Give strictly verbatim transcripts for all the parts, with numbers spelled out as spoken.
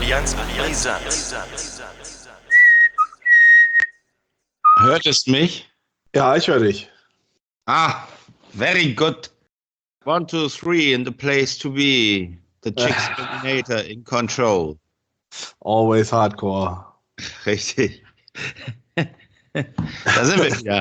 Allianz Brisant. Hört es mich? Ja, ich höre dich. Ah, very good. One, two, three in the place to be. The Chicks Dominator in control. Always hardcore. Richtig. Da sind wir wieder.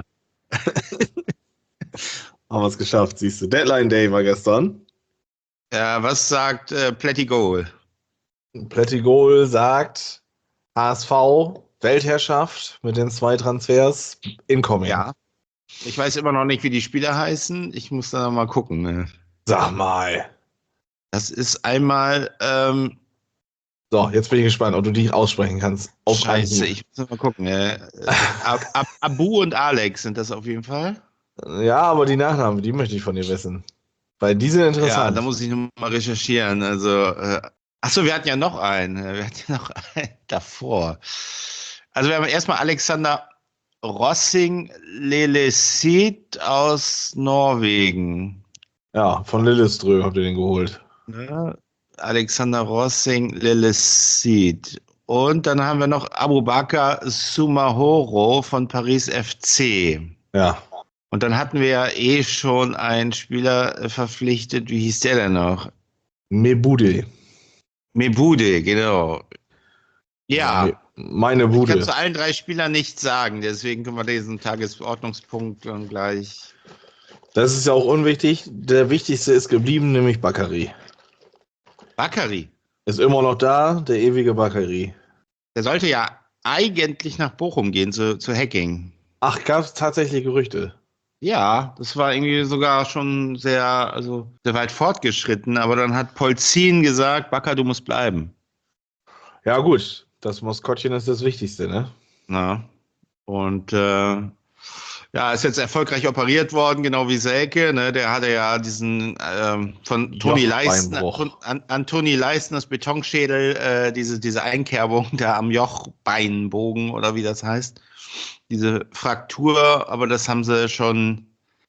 Haben wir es geschafft, siehst du. Deadline Day war gestern. Ja, was sagt äh, Plätti Goal? Plätti Goal sagt H S V, Weltherrschaft mit den zwei Transfers, incoming. Ja. Ich weiß immer noch nicht, wie die Spieler heißen. Ich muss da noch mal gucken. Ne? Sag mal. Das ist einmal. Ähm, So, jetzt bin ich gespannt, ob du die aussprechen kannst. Auf Scheiße, Anhieb. ich muss noch mal gucken. Äh, Ab, Ab, Abu und Alex sind das auf jeden Fall. Ja, aber die Nachnamen, die möchte ich von dir wissen. Weil die sind Ja, interessant. da muss ich noch mal recherchieren. Also, äh, achso, wir hatten ja noch einen. Wir hatten ja noch einen davor. Also, wir haben erstmal Alexander Rossing Lelesit aus Norwegen. Ja, von Lillestrøm habt ihr den geholt. Ja, Alexander Rossing Lelesit. Und dann haben wir noch Abubakar Sumahoro von Paris F C. Ja. Und dann hatten wir ja eh schon einen Spieler verpflichtet. Wie hieß der denn noch? Mebude. Mebude, genau. Ja, Me meine ich Bude. kann zu allen drei Spielern nichts sagen, deswegen können wir diesen Tagesordnungspunkt dann gleich. Das ist ja auch unwichtig. Der wichtigste ist geblieben, nämlich Bakary. Bakary, Ist immer noch da, der ewige Bakary. der sollte ja eigentlich nach Bochum gehen, zu, zu Hacking. Ach, gab es tatsächlich Gerüchte? Ja, das war irgendwie sogar schon sehr, also sehr weit fortgeschritten, aber dann hat Polzin gesagt, Bakker, du musst bleiben. Ja gut, das Maskottchen ist das Wichtigste, ne? Na, und äh, ja, ist jetzt erfolgreich operiert worden, genau wie Selke. Ne? Der hatte ja diesen ähm, von Toni Leistner, Jochbeinbruch. an, an Toni Leistners Betonschädel, äh, diese, diese Einkerbung da am Jochbeinbogen oder wie das heißt. Diese Fraktur, aber das haben sie schon,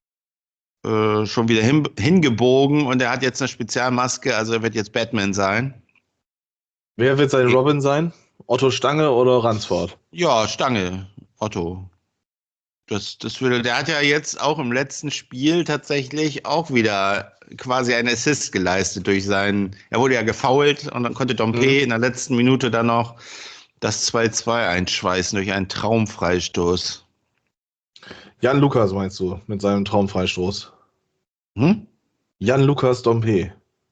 äh, schon wieder hin, hingebogen und er hat jetzt eine Spezialmaske, also er wird jetzt Batman sein. Wer wird sein Robin sein? Otto Stange oder Ransford? Ja, Stange, Otto. Das, das würde, der hat ja jetzt auch im letzten Spiel tatsächlich auch wieder quasi einen Assist geleistet durch seinen, er wurde ja gefoult und dann konnte Dompe Mhm. in der letzten Minute dann noch das zwei zwei einschweißen durch einen Traumfreistoß. Jan Lukas meinst du, mit seinem Traumfreistoß? Hm? Jan Lukas Dompe.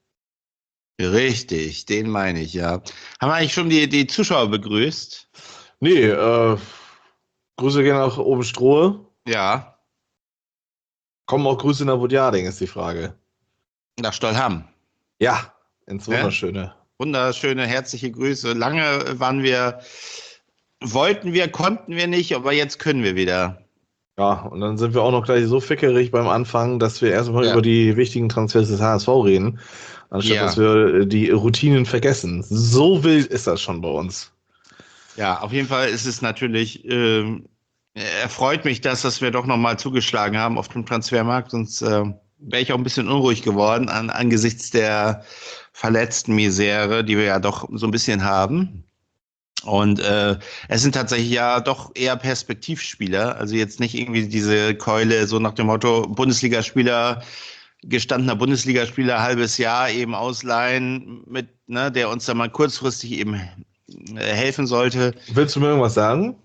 Richtig, den meine ich, ja. Haben wir eigentlich schon die, die Zuschauer begrüßt? Nee, äh, Grüße gehen nach Obenstruhe. Ja, Kommen auch Grüße nach Budjading, ist die Frage. nach Stollham. Ja, ins Ja? Wunderschöne. Wunderschöne, herzliche Grüße. Lange waren wir, wollten wir, konnten wir nicht, aber jetzt können wir wieder. Ja, und dann sind wir auch noch gleich so fickerig beim Anfang, dass wir erstmal Ja. über die wichtigen Transfers des H S V reden, anstatt Ja. dass wir die Routinen vergessen. So wild ist das schon bei uns. Ja, auf jeden Fall ist es natürlich, ähm, erfreut mich das, dass wir doch nochmal zugeschlagen haben auf dem Transfermarkt, sonst äh, wäre ich auch ein bisschen unruhig geworden an, angesichts der verletzten Misere, die wir ja doch so ein bisschen haben. Und äh, es sind tatsächlich ja doch eher Perspektivspieler, also jetzt nicht irgendwie diese Keule so nach dem Motto Bundesligaspieler, gestandener Bundesligaspieler, halbes Jahr eben ausleihen, mit, ne, der uns da mal kurzfristig eben äh, helfen sollte. Willst du mir irgendwas sagen?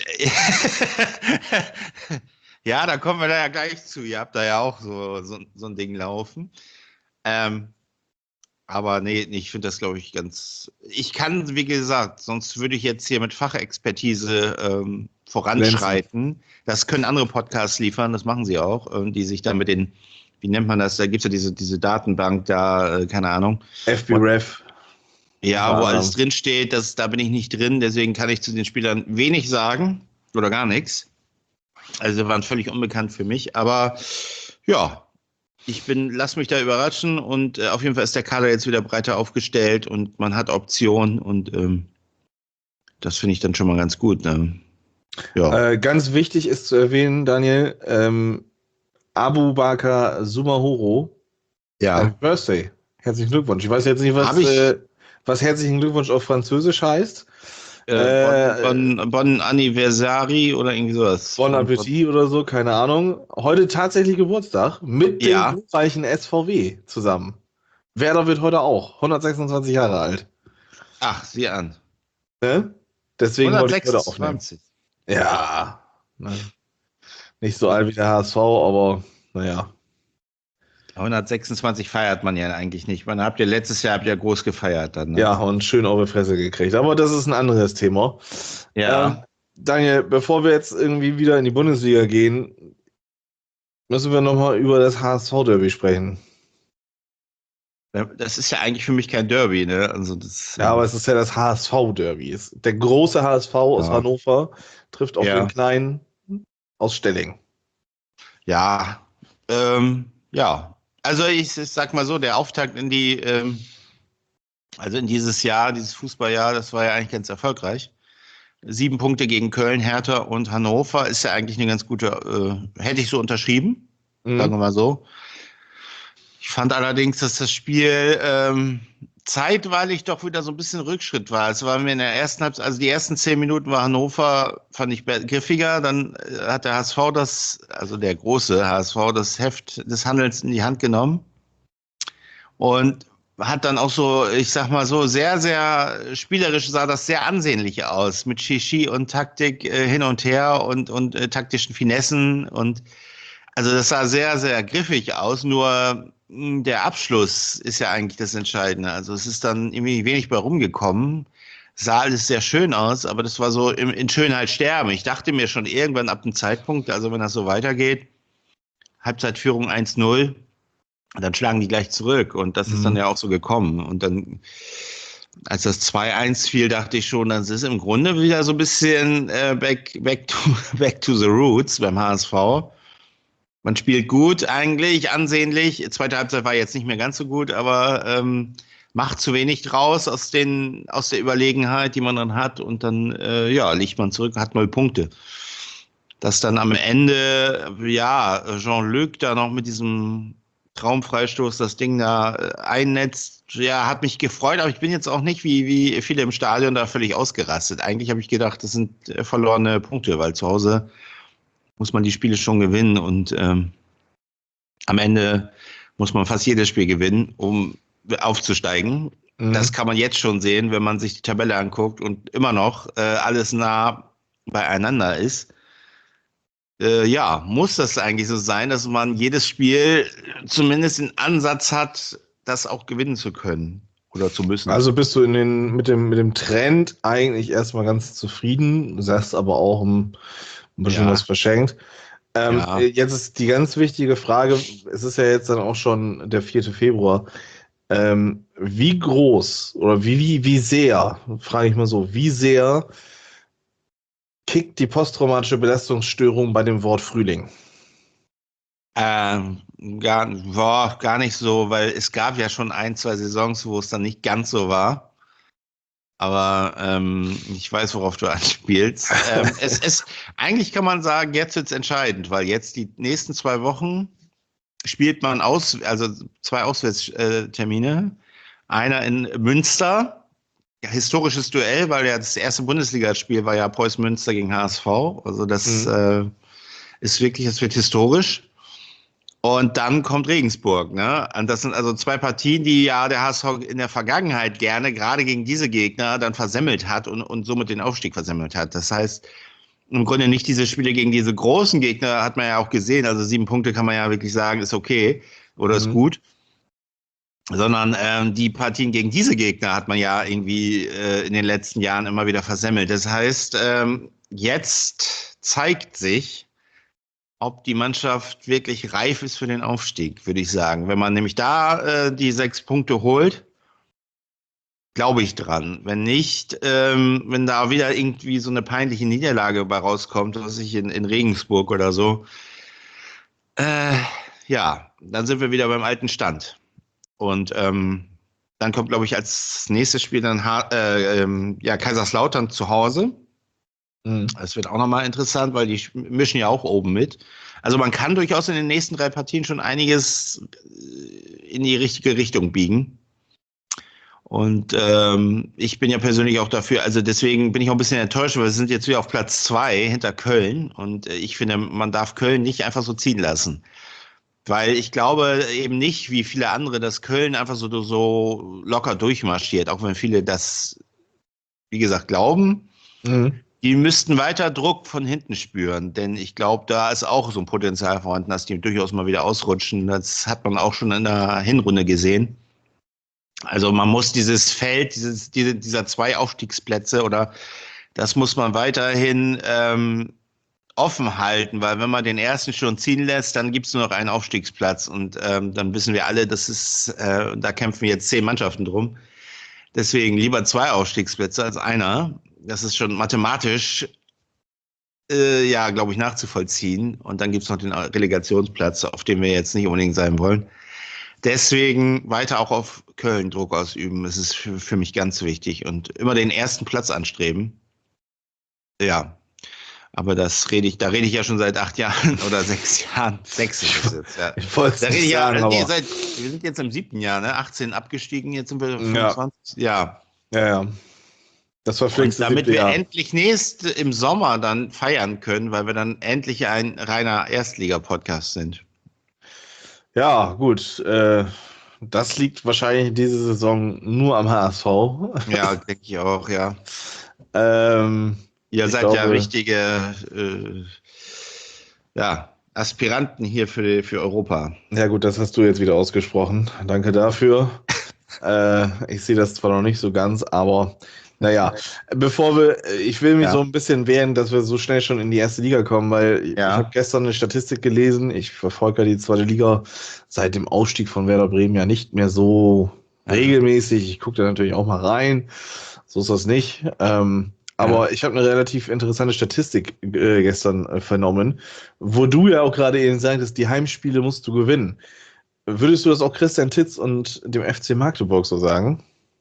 Ja, da kommen wir da ja gleich zu. Ihr habt da ja auch so, so, so ein Ding laufen. Ähm, aber nee, ich finde das, glaube ich, ganz. Ich kann, wie gesagt, sonst würde ich jetzt hier mit Fachexpertise ähm, voranschreiten. Das können andere Podcasts liefern, das machen sie auch, ähm, die sich dann mit den, wie nennt man das? Da gibt es ja diese, diese Datenbank da, äh, keine Ahnung. F B Ref. Ja, wo Ah. alles drinsteht, das, da bin ich nicht drin, deswegen kann ich zu den Spielern wenig sagen oder gar nichts. Also sie waren völlig unbekannt für mich, aber ja, ich bin, lass mich da überraschen und äh, auf jeden Fall ist der Kader jetzt wieder breiter aufgestellt und man hat Optionen und ähm, das finde ich dann schon mal ganz gut. Ne? Ja. Äh, ganz wichtig ist zu erwähnen, Daniel, ähm, Abubakar Sumahoro. Ja. Happy Birthday. Herzlichen Glückwunsch. Ich weiß jetzt nicht, was Hab ich- äh, was herzlichen Glückwunsch auf Französisch heißt. Äh, Äh, Bon, bon, bon Anniversari oder irgendwie sowas. Bon Appetit oder so, keine Ahnung. Heute tatsächlich Geburtstag mit dem Ja. glorreichen S V W zusammen. Werder wird heute auch hundertsechsundzwanzig Jahre alt. Ach, sieh an. Ne? Deswegen wollte ich heute aufnehmen. hundertsechsundzwanzig. Ja, ne? Nicht so alt wie der H S V, aber naja. hundertsechsundzwanzig feiert man ja eigentlich nicht. Man habt ja letztes Jahr habt ihr groß gefeiert dann, ne? Ja, und schön auf die Fresse gekriegt. Aber das ist ein anderes Thema. Ähm, Ja. Daniel, bevor wir jetzt irgendwie wieder in die Bundesliga gehen, müssen wir nochmal über das H S V-Derby sprechen. Das ist ja eigentlich für mich kein Derby, ne? Also das, Ja, aber es ist ja das H S V-Derby. Der große H S V aus ja. Hannover trifft auf Ja. den kleinen aus Stelling. Ja, ähm, ja. Also ich, ich sag mal so, der Auftakt in die, ähm, also in dieses Jahr, dieses Fußballjahr, das war ja eigentlich ganz erfolgreich. Sieben Punkte gegen Köln, Hertha und Hannover ist ja eigentlich eine ganz gute, äh, hätte ich so unterschrieben, sagen wir Mhm. mal so. Ich fand allerdings, dass das Spiel ähm, zeitweilig doch wieder so ein bisschen Rückschritt war. Es war mir in der ersten Halbzeit, also die ersten zehn Minuten war Hannover, fand ich griffiger. Dann äh, hat der H S V das, also der große H S V, das Heft des Handelns in die Hand genommen und hat dann auch so, ich sag mal so, sehr, sehr spielerisch sah das sehr ansehnlich aus mit Shishi und Taktik äh, hin und her und, und äh, taktischen Finessen und also das sah sehr, sehr griffig aus, nur mh, der Abschluss ist ja eigentlich das Entscheidende. Also es ist dann irgendwie wenig bei rumgekommen. Sah alles sehr schön aus, aber das war so im, in Schönheit sterben. Ich dachte mir schon irgendwann ab dem Zeitpunkt, also wenn das so weitergeht, Halbzeitführung eins null, dann schlagen die gleich zurück. Und das ist dann Mhm. ja auch so gekommen. Und dann, als das zwei eins fiel, dachte ich schon, das ist im Grunde wieder so ein bisschen äh, back, back, to, back to the roots beim H S V. Man spielt gut eigentlich, ansehnlich. Zweite Halbzeit war jetzt nicht mehr ganz so gut, aber ähm, macht zu wenig draus aus, den, aus der Überlegenheit, die man dann hat. Und dann äh, ja, liegt man zurück, hat null Punkte. Dass dann am Ende, ja, Jean-Luc da noch mit diesem Traumfreistoß das Ding da äh, einnetzt, ja, hat mich gefreut, aber ich bin jetzt auch nicht wie, wie viele im Stadion da völlig ausgerastet. Eigentlich habe ich gedacht, das sind äh, verlorene Punkte, weil zu Hause muss man die Spiele schon gewinnen und ähm, am Ende muss man fast jedes Spiel gewinnen, um aufzusteigen. Das Mhm. kann man jetzt schon sehen, wenn man sich die Tabelle anguckt und immer noch äh, alles nah beieinander ist. Äh, ja, muss das eigentlich so sein, dass man jedes Spiel zumindest den Ansatz hat, das auch gewinnen zu können oder zu müssen. Also bist du in den, mit dem, mit dem Trend eigentlich erstmal ganz zufrieden, sagst aber auch ein, ein bisschen was Ja, verschenkt. Ähm, ja. jetzt ist die ganz wichtige Frage, es ist ja jetzt dann auch schon der vierte Februar. Ähm, wie groß oder wie, wie, wie sehr, frage ich mal so, wie sehr kickt die posttraumatische Belastungsstörung bei dem Wort Frühling? Ähm, gar, boah, gar nicht so, weil es gab ja schon ein, zwei Saisons, wo es dann nicht ganz so war. Aber ähm, ich weiß, worauf du anspielst. Ähm, es ist, eigentlich kann man sagen, jetzt wird's entscheidend, weil jetzt die nächsten zwei Wochen spielt man aus, also zwei Auswärtstermine. Einer in Münster, ja, historisches Duell, weil ja das erste Bundesligaspiel war ja Preußen Münster gegen H S V. Also das Mhm. äh, ist wirklich, es wird historisch. Und dann kommt Regensburg, ne? Und das sind also zwei Partien, die ja der H S V in der Vergangenheit gerne gerade gegen diese Gegner dann versemmelt hat und, und somit den Aufstieg versemmelt hat. Das heißt, im Grunde nicht diese Spiele gegen diese großen Gegner hat man ja auch gesehen. Also sieben Punkte kann man ja wirklich sagen, ist okay oder ist Mhm. gut. Sondern ähm, die Partien gegen diese Gegner hat man ja irgendwie äh, in den letzten Jahren immer wieder versemmelt. Das heißt, ähm, jetzt zeigt sich, ob die Mannschaft wirklich reif ist für den Aufstieg, würde ich sagen. Wenn man nämlich da äh, die sechs Punkte holt, glaube ich dran. Wenn nicht, ähm, wenn da wieder irgendwie so eine peinliche Niederlage bei rauskommt, was ich in, in Regensburg oder so, äh, ja, dann sind wir wieder beim alten Stand. Und ähm, dann kommt, glaube ich, als nächstes Spiel dann ha äh, ähm, ja, Kaiserslautern zu Hause. Mhm. Das wird auch nochmal interessant, weil die mischen ja auch oben mit. Also man kann durchaus in den nächsten drei Partien schon einiges in die richtige Richtung biegen. Und ähm, ich bin ja persönlich auch dafür, also deswegen bin ich auch ein bisschen enttäuscht, weil wir sind jetzt wieder auf Platz zwei hinter Köln. Und äh, ich finde, man darf Köln nicht einfach so ziehen lassen. Weil ich glaube eben nicht, wie viele andere, dass Köln einfach so, so locker durchmarschiert, auch wenn viele das, wie gesagt, glauben. Mhm. Die müssten weiter Druck von hinten spüren, denn ich glaube, da ist auch so ein Potenzial vorhanden, dass die durchaus mal wieder ausrutschen. Das hat man auch schon in der Hinrunde gesehen. Also man muss dieses Feld, dieses, diese, dieser zwei Aufstiegsplätze oder das muss man weiterhin ähm, offen halten, weil wenn man den ersten schon ziehen lässt, dann gibt es nur noch einen Aufstiegsplatz und ähm, dann wissen wir alle, das ist, äh, da kämpfen jetzt zehn Mannschaften drum. Deswegen lieber zwei Aufstiegsplätze als einer. Das ist schon mathematisch, äh, ja, glaube ich, nachzuvollziehen. Und dann gibt es noch den Relegationsplatz, auf dem wir jetzt nicht unbedingt sein wollen. Deswegen weiter auch auf Köln Druck ausüben. Das ist für, für mich ganz wichtig. Und immer den ersten Platz anstreben. Ja. Aber das rede ich, da rede ich ja schon seit acht Jahren oder sechs Jahren. Sechs ist es jetzt, ja. Ich wollte es Da rede nicht ich ja, sagen, nee, aber... seit, wir sind jetzt im siebten Jahr, ne? achtzehn abgestiegen, jetzt sind wir Ja. fünfundzwanzig. Ja. Ja, ja. Das Und verflixte damit siebte wir Jahr. endlich nächst im Sommer dann feiern können, weil wir dann endlich ein reiner Erstliga-Podcast sind. Ja, gut. Äh, das liegt wahrscheinlich diese Saison nur am H S V. Ja, denke ich auch, ja. ähm, Ihr ich seid ja glaube, richtige äh, ja, Aspiranten hier für, für Europa. ja gut, das hast du jetzt wieder ausgesprochen. Danke dafür. Äh, ich sehe das zwar noch nicht so ganz, aber naja, bevor wir, ich will mich Ja. so ein bisschen wehren, dass wir so schnell schon in die erste Liga kommen, weil Ja. ich habe gestern eine Statistik gelesen. Ich verfolge ja die zweite Liga seit dem Ausstieg von Werder Bremen ja nicht mehr so regelmäßig. Ich gucke da natürlich auch mal rein. So ist das nicht. Ähm, aber Ja. ich habe eine relativ interessante Statistik äh, gestern äh, vernommen, wo du ja auch gerade eben sagtest, die Heimspiele musst du gewinnen. Würdest du das auch Christian Titz und dem F C Magdeburg so sagen?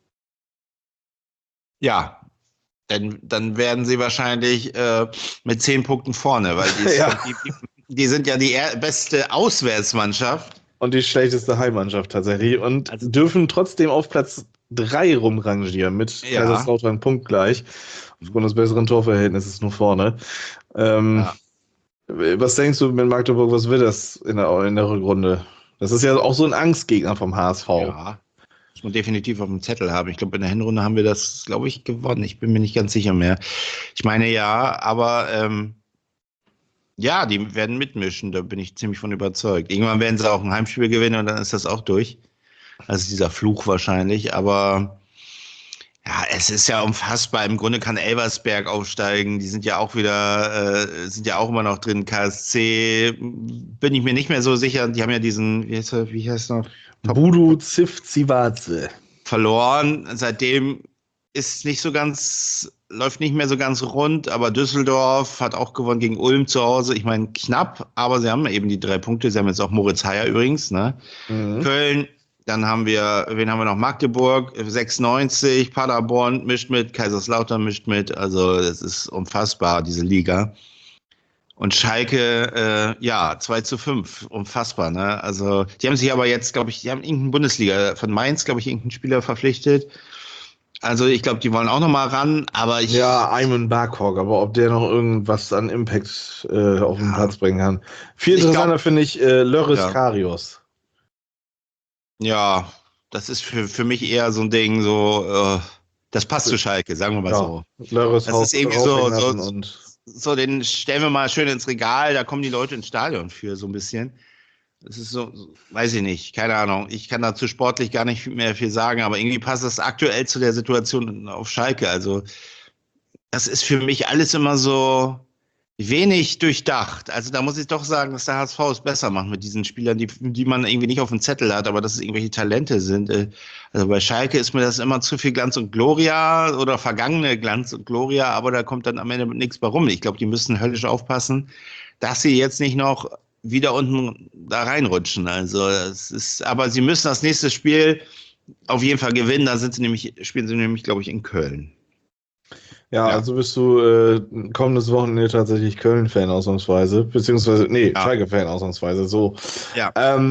Ja, denn dann werden sie wahrscheinlich äh, mit zehn Punkten vorne, weil die, Ja. die, die, die sind ja die er- beste Auswärtsmannschaft. Und die schlechteste Heimmannschaft tatsächlich und Also- dürfen trotzdem auf Platz drei rumrangieren mit Ja. Kaiserslautern punktgleich. Aufgrund des besseren Torverhältnisses nur vorne. Ähm, Ja. Was denkst du mit Magdeburg, was wird das in der, in der Rückrunde? Das ist ja auch so ein Angstgegner vom H S V. Ja, muss man definitiv auf dem Zettel haben. Ich glaube, in der Hinrunde haben wir das, glaube ich, gewonnen. Ich bin mir nicht ganz sicher mehr. Ich meine ja, aber ähm, ja, die werden mitmischen, da bin ich ziemlich von überzeugt. Irgendwann werden sie auch ein Heimspiel gewinnen und dann ist das auch durch. Also dieser Fluch wahrscheinlich, aber ja, es ist ja unfassbar. Im Grunde kann Elversberg aufsteigen. Die sind ja auch wieder, äh, sind ja auch immer noch drin. K S C bin ich mir nicht mehr so sicher. Die haben ja diesen, wie heißt er, wie heißt er noch? Budu Zivcivaze. Verloren. Seitdem ist nicht so ganz, läuft nicht mehr so ganz rund, aber Düsseldorf hat auch gewonnen gegen Ulm zu Hause. Ich meine, knapp, aber sie haben eben die drei Punkte. Sie haben jetzt auch Moritz Heyer übrigens, ne? Mhm. Köln, dann haben wir, wen haben wir noch? Magdeburg, sechsundneunzig, Paderborn mischt mit, Kaiserslautern mischt mit. Also, das ist unfassbar, diese Liga. Und Schalke, äh, ja, zwei zu fünf, unfassbar, ne? Also, die haben sich aber jetzt, glaube ich, die haben irgendeinen Bundesliga von Mainz, glaube ich, irgendeinen Spieler verpflichtet. Also, ich glaube, die wollen auch noch mal ran, aber ich. Ja, Ayman Barkhog, aber ob der noch irgendwas an Impact äh, auf den Ja. Platz bringen kann. Viel Ich interessanter finde ich äh, Loris Ja. Karius. Ja, das ist für, für mich eher so ein Ding, so, äh, das passt zu Schalke, sagen wir mal Ja, so. Loris Das ist irgendwie so, raufhängen so, lassen und so, den stellen wir mal schön ins Regal, da kommen die Leute ins Stadion für, so ein bisschen. Das ist so, so, weiß ich nicht, keine Ahnung. Ich kann dazu sportlich gar nicht mehr viel sagen, aber irgendwie passt das aktuell zu der Situation auf Schalke. Also, das ist für mich alles immer so wenig durchdacht. Also da muss ich doch sagen, dass der H S V es besser macht mit diesen Spielern, die, die man irgendwie nicht auf dem Zettel hat, aber dass es irgendwelche Talente sind. Also bei Schalke ist mir das immer zu viel Glanz und Gloria oder vergangene Glanz und Gloria, aber da kommt dann am Ende nichts bei rum. Ich glaube, die müssen höllisch aufpassen, dass sie jetzt nicht noch wieder unten da reinrutschen. Also es ist, aber sie müssen das nächste Spiel auf jeden Fall gewinnen. Da sind sie nämlich, spielen sie nämlich, glaube ich, in Köln. ja, Ja. also bist du äh, kommendes Wochenende tatsächlich Köln-Fan ausnahmsweise, beziehungsweise, nee, Ja. Schalke-Fan ausnahmsweise, so. Ja. Ähm,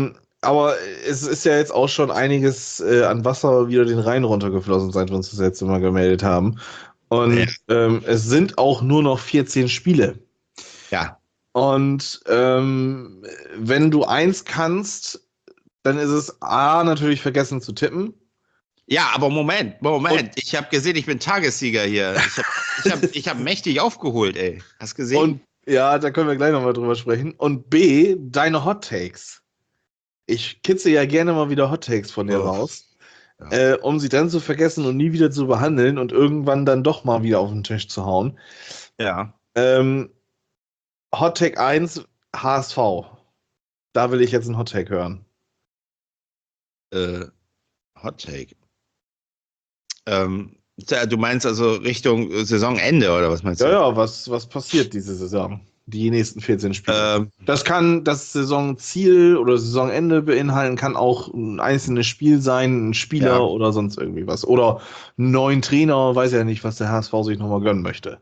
aber es ist ja jetzt auch schon einiges äh, an Wasser wieder den Rhein runtergeflossen, seit wir uns das letzte Mal gemeldet haben. Ja. Und ähm, es sind auch nur noch vierzehn Spiele. Ja. Und ähm, wenn du eins kannst, dann ist es A, natürlich vergessen zu tippen. Ja, aber Moment, Moment. Und, Ich habe gesehen, ich bin Tagessieger hier. Ich habe ich hab, ich hab mächtig aufgeholt, ey. Hast du gesehen? und ja, da können wir gleich nochmal drüber sprechen. Und B, deine Hot Takes. Ich kitze ja gerne mal wieder Hot Takes von dir Oh, raus, ja. äh, um sie dann zu vergessen und nie wieder zu behandeln und irgendwann dann doch mal wieder auf den Tisch zu hauen. Ja. Ähm, Hot Take eins, H S V. Da will ich jetzt einen Hot Take hören. Äh, Hot Take. Ähm, da- du meinst also Richtung äh, Saisonende oder was meinst Ja, du? ja, was, was passiert diese Saison? Die nächsten vierzehn Spiele. Ähm, Das kann das Saisonziel oder Saisonende beinhalten, kann auch ein einzelnes Spiel sein, ein Spieler ja. oder sonst irgendwie was. Oder einen neuen Trainer, weiß ja nicht, was der H S V sich nochmal gönnen möchte.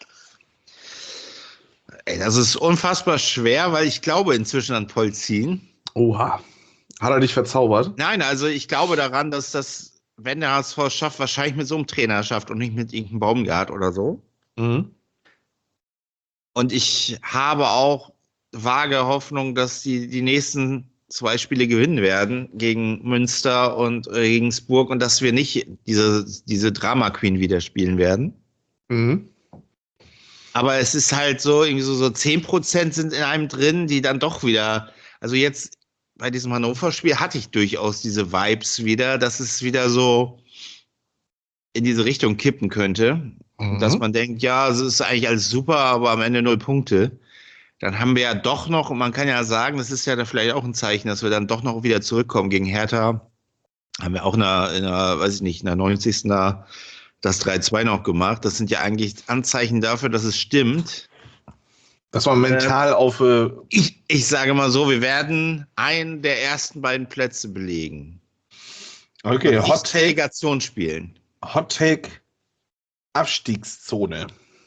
Ey, das ist unfassbar schwer, weil ich glaube inzwischen an Polzin. Oha. Hat er dich verzaubert? Nein, also ich glaube daran, dass das, wenn der H S V es schafft, wahrscheinlich mit so einem Trainer schafft und nicht mit irgendeinem Baumgart oder so. Mhm. Und ich habe auch vage Hoffnung, dass die die nächsten zwei Spiele gewinnen werden gegen Münster und Regensburg und dass wir nicht diese, diese Drama Queen wieder spielen werden. Mhm. Aber es ist halt so, irgendwie so, so zehn Prozent sind in einem drin, die dann doch wieder, also jetzt bei diesem Hannover-Spiel hatte ich durchaus diese Vibes wieder, dass es wieder so in diese Richtung kippen könnte. Dass Mhm. man denkt, ja, es ist eigentlich alles super, aber am Ende null Punkte. Dann haben wir ja doch noch, und man kann ja sagen, das ist ja da vielleicht auch ein Zeichen, dass wir dann doch noch wieder zurückkommen gegen Hertha. Haben wir auch in der, in der weiß ich nicht, in der neunzigsten Da das drei zwei noch gemacht. Das sind ja eigentlich Anzeichen dafür, dass es stimmt. Dass man Äh, mental auf. Äh, ich, ich sage mal so, wir werden einen der ersten beiden Plätze belegen. okay, Und Hot nicht Take. Relegation spielen. Hot Take Abstiegszone.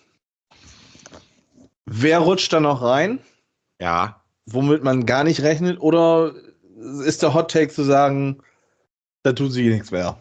Wer rutscht da noch rein? Ja. Womit man gar nicht rechnet? Oder ist der Hot Take zu sagen, da tut sich nichts mehr?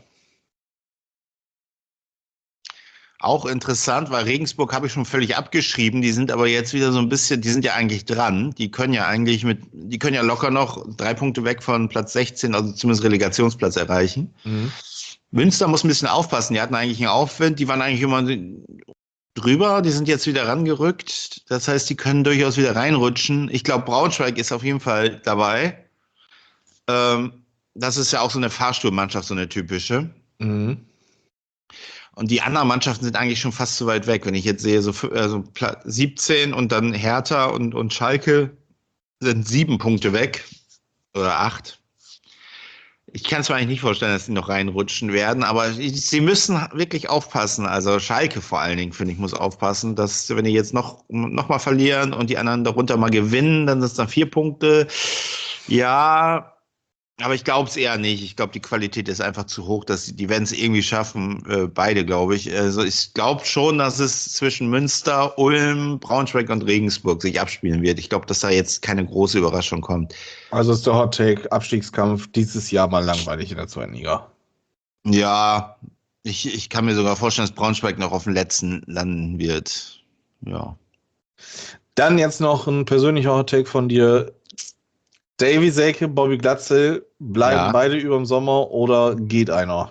Auch interessant, weil Regensburg habe ich schon völlig abgeschrieben. Die sind aber jetzt wieder so ein bisschen, die sind ja eigentlich dran. Die können ja eigentlich mit, die können ja locker noch drei Punkte weg von Platz sechzehn, also zumindest Relegationsplatz erreichen. Mhm. Münster muss ein bisschen aufpassen. Die hatten eigentlich einen Aufwind. Die waren eigentlich immer drüber. Die sind jetzt wieder rangerückt. Das heißt, die können durchaus wieder reinrutschen. Ich glaube, Braunschweig ist auf jeden Fall dabei. Ähm, das ist ja auch so eine Fahrstuhlmannschaft, so eine typische. Mhm. Und die anderen Mannschaften sind eigentlich schon fast zu weit weg. Wenn ich jetzt sehe, so also siebzehn und dann Hertha und, und Schalke sind sieben Punkte weg. Oder acht. Ich kann es mir eigentlich nicht vorstellen, dass die noch reinrutschen werden, aber sie müssen wirklich aufpassen. Also Schalke vor allen Dingen, finde ich, muss aufpassen, dass wenn die jetzt noch, noch mal verlieren und die anderen darunter mal gewinnen, dann sind es dann vier Punkte. Ja, aber ich glaube es eher nicht. Ich glaube, die Qualität ist einfach zu hoch, dass die, die werden es irgendwie schaffen, äh, beide, glaube ich. Also ich glaube schon, dass es zwischen Münster, Ulm, Braunschweig und Regensburg sich abspielen wird. Ich glaube, dass da jetzt keine große Überraschung kommt. Also ist der Hot Take Abstiegskampf dieses Jahr mal langweilig in der zweiten Liga. Ja, ich, ich kann mir sogar vorstellen, dass Braunschweig noch auf dem letzten landen wird. Ja. Dann jetzt noch ein persönlicher Hot Take von dir. Davy Selke, Bobby Glatzel, bleiben Ja. beide über den Sommer oder geht einer?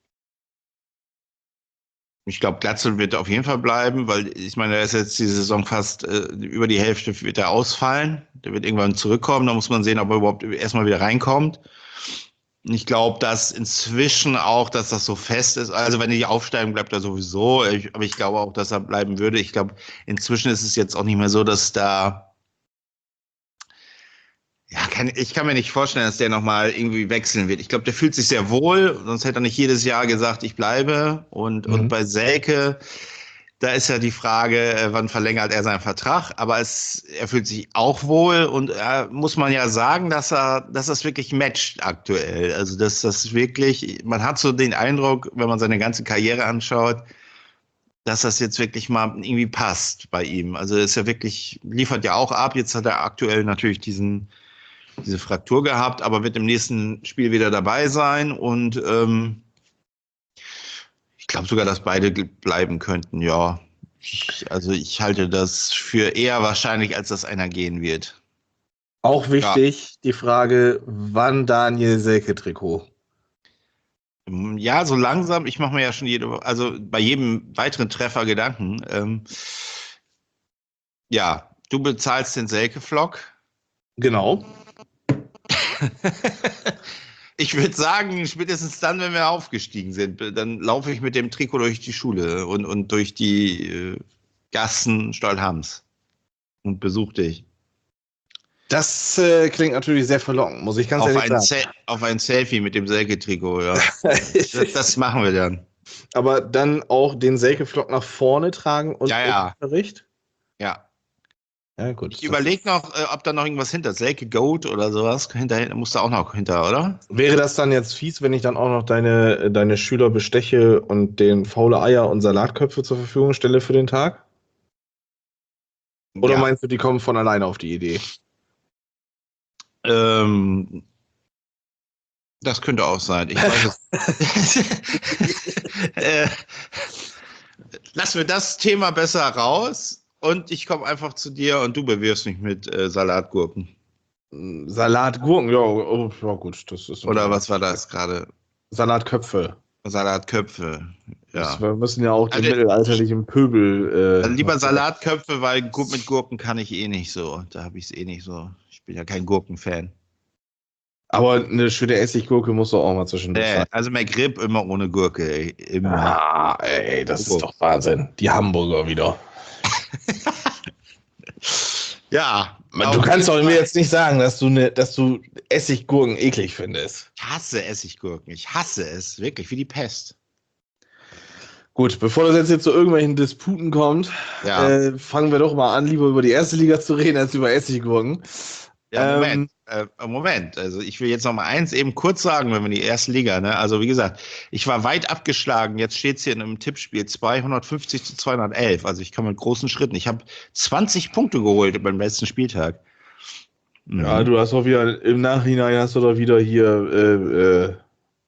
Ich glaube, Glatzel wird auf jeden Fall bleiben, weil ich meine, er ist jetzt die Saison fast äh, über die Hälfte wird er ausfallen. Der wird irgendwann zurückkommen. Da muss man sehen, ob er überhaupt erstmal wieder reinkommt. Ich glaube, dass inzwischen auch, dass das so fest ist. Also wenn die aufsteigen, bleibt er sowieso. Ich, aber ich glaube auch, dass er bleiben würde. Ich glaube, inzwischen ist es jetzt auch nicht mehr so, dass da ja, kann, ich kann mir nicht vorstellen, dass der nochmal irgendwie wechseln wird. Ich glaube, der fühlt sich sehr wohl, sonst hätte er nicht jedes Jahr gesagt, ich bleibe. Und, und Mhm. bei Selke, da ist ja die Frage, äh, wann verlängert er seinen Vertrag. Aber es, er fühlt sich auch wohl und äh, muss man ja sagen, dass er, dass das wirklich matcht aktuell. Also, dass das wirklich, man hat so den Eindruck, wenn man seine ganze Karriere anschaut, dass das jetzt wirklich mal irgendwie passt bei ihm. Also, er ist ja wirklich, liefert ja auch ab. Jetzt hat er aktuell natürlich diesen diese Fraktur gehabt, aber wird im nächsten Spiel wieder dabei sein und ähm, ich glaube sogar, dass beide bleiben könnten, ja. Ich, also ich halte das für eher wahrscheinlich, als dass einer gehen wird. Auch wichtig, ja. Die Frage, wann Daniel Selke-Trikot? Ja, so langsam, ich mache mir ja schon jede, also bei jedem weiteren Treffer Gedanken. Ähm, ja, du bezahlst den Selke-Flock. Genau. Ich würde sagen, spätestens dann, wenn wir aufgestiegen sind, dann laufe ich mit dem Trikot durch die Schule und, und durch die äh, Gassen Stolhams und besuche dich. Das äh, klingt natürlich sehr verlockend, muss ich ganz auf ehrlich ein sagen. Auf ein Selfie mit dem Selke-Trikot, ja. das, das machen wir dann. Aber dann auch den Selke-Flock nach vorne tragen und ja, ja. Unterricht? Ja. Ja, gut. Ich überlege noch, äh, ob da noch irgendwas hinter, Selke Goat oder sowas, hinter, muss da auch noch hinter, oder? Wäre das dann jetzt fies, wenn ich dann auch noch deine, deine Schüler besteche und den faule Eier und Salatköpfe zur Verfügung stelle für den Tag? Oder ja. Meinst du, die kommen von alleine auf die Idee? Ähm, das könnte auch sein. Ich weiß es. äh, lassen wir das Thema besser raus und ich komme einfach zu dir und du bewirfst mich mit äh, Salatgurken. Salatgurken, ja, oh, ja gut, das ist. Oder was war das gerade? Salatköpfe. Salatköpfe, ja. Das, wir müssen ja auch den also, mittelalterlichen Pöbel. Äh, also lieber Salatköpfe, weil gut mit Gurken kann ich eh nicht so. Da habe ich es eh nicht so. Ich bin ja kein Gurkenfan. Aber eine schöne Essiggurke muss doch auch mal zwischendurch äh, sein. Also McRib immer ohne Gurke, ey. Immer. Ah, ey, das oh. ist doch Wahnsinn. Die Hamburger wieder. Ja. Du kannst doch mir jetzt nicht sagen, dass du, ne, dass du Essiggurken eklig findest. Ich hasse Essiggurken. Ich hasse es. Wirklich, wie die Pest. Gut, bevor das jetzt hier zu irgendwelchen Disputen kommt, ja. äh, fangen wir doch mal an, lieber über die erste Liga zu reden, als über Essiggurken. Ja, Moment. Ähm, äh, Moment. Also ich will jetzt noch mal eins eben kurz sagen, wenn wir die erste Liga, ne? Also wie gesagt, ich war weit abgeschlagen. Jetzt steht es hier in einem Tippspiel zweihundertfünfzig zu zweihundertelf. Also ich komme mit großen Schritten. Ich habe zwanzig Punkte geholt beim letzten Spieltag. Mhm. Ja, du hast doch wieder, im Nachhinein hast du doch wieder hier, äh, äh,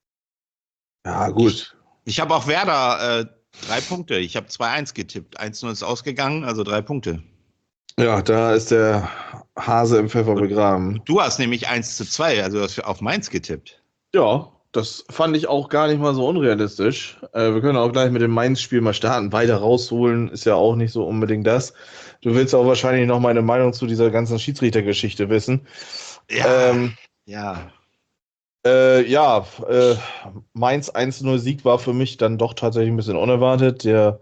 ja gut. Ich, ich habe auch Werder äh, drei Punkte. Ich habe zwei eins getippt. eins null ist ausgegangen, also drei Punkte. Ja, da ist der Hase im Pfeffer begraben. Du hast nämlich eins zu zwei, also du hast auf Mainz getippt. Ja, das fand ich auch gar nicht mal so unrealistisch. Äh, wir können auch gleich mit dem Mainz-Spiel mal starten. Weiter rausholen ist ja auch nicht so unbedingt das. Du willst auch wahrscheinlich noch meine Meinung zu dieser ganzen Schiedsrichtergeschichte wissen. Ja, ähm, ja. Äh, ja, äh, Mainz eins null Sieg war für mich dann doch tatsächlich ein bisschen unerwartet. Der,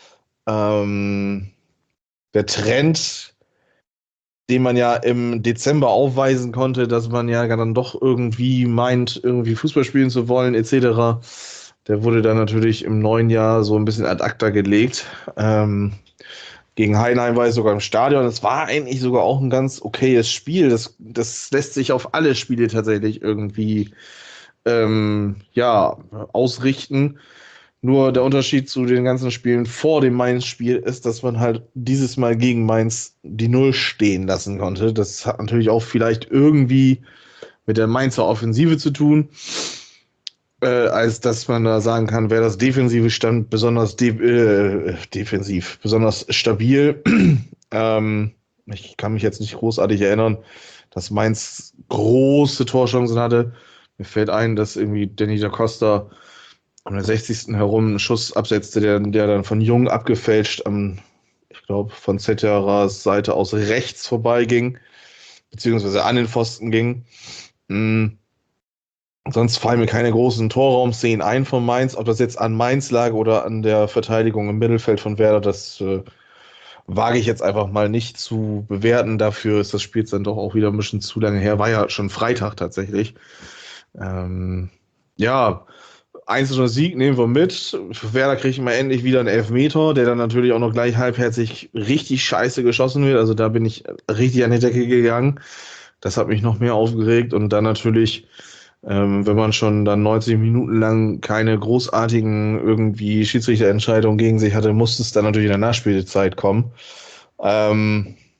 ähm, der Trend, den man ja im Dezember aufweisen konnte, dass man ja dann doch irgendwie meint, irgendwie Fußball spielen zu wollen, et cetera. Der wurde dann natürlich im neuen Jahr so ein bisschen ad acta gelegt. Ähm, gegen Heidenheim war ich sogar im Stadion. Es war eigentlich sogar auch ein ganz okayes Spiel. Das, das lässt sich auf alle Spiele tatsächlich irgendwie ähm, ja, ausrichten. Nur der Unterschied zu den ganzen Spielen vor dem Mainz-Spiel ist, dass man halt dieses Mal gegen Mainz die Null stehen lassen konnte. Das hat natürlich auch vielleicht irgendwie mit der Mainzer Offensive zu tun, äh, als dass man da sagen kann, wer das Defensive stand besonders de äh, defensiv, besonders stabil. ähm, ich kann mich jetzt nicht großartig erinnern, dass Mainz große Torchancen hatte. Mir fällt ein, dass irgendwie Danny da Costa am der sechzigsten herum einen Schuss absetzte, der, der dann von Jung abgefälscht am, ich glaube, von Zetteras Seite aus rechts vorbeiging, beziehungsweise an den Pfosten ging. Mhm. Sonst fallen mir keine großen Torraumszenen ein von Mainz. Ob das jetzt an Mainz lag oder an der Verteidigung im Mittelfeld von Werder, das äh, wage ich jetzt einfach mal nicht zu bewerten. Dafür ist das Spiel dann doch auch wieder ein bisschen zu lange her. War ja schon Freitag tatsächlich. Ähm, ja, eins zu null Sieg nehmen wir mit. Für Werder kriege ich mal endlich wieder einen Elfmeter, der dann natürlich auch noch gleich halbherzig richtig scheiße geschossen wird. Also da bin ich richtig an die Decke gegangen. Das hat mich noch mehr aufgeregt. Und dann natürlich, ähm, wenn man schon dann neunzig Minuten lang keine großartigen irgendwie Schiedsrichterentscheidungen gegen sich hatte, musste es dann natürlich in der Nachspielzeit kommen. Ähm,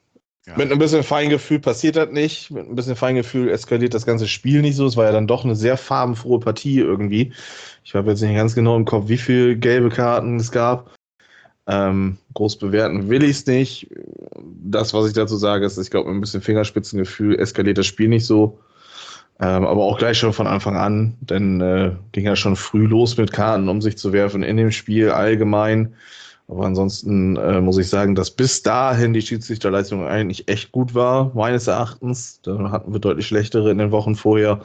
Ja. Mit ein bisschen Feingefühl passiert das nicht. Mit ein bisschen Feingefühl eskaliert das ganze Spiel nicht so. Es war ja dann doch eine sehr farbenfrohe Partie irgendwie. Ich habe jetzt nicht ganz genau im Kopf, wie viele gelbe Karten es gab. Ähm, groß bewerten will ich es nicht. Das, was ich dazu sage, ist, ich glaube, mit ein bisschen Fingerspitzengefühl eskaliert das Spiel nicht so. Ähm, aber auch gleich schon von Anfang an, denn äh, ging ja schon früh los mit Karten, um sich zu werfen in dem Spiel allgemein. Aber ansonsten äh, muss ich sagen, dass bis dahin die Schiedsrichterleistung eigentlich echt gut war, meines Erachtens. Da hatten wir deutlich schlechtere in den Wochen vorher.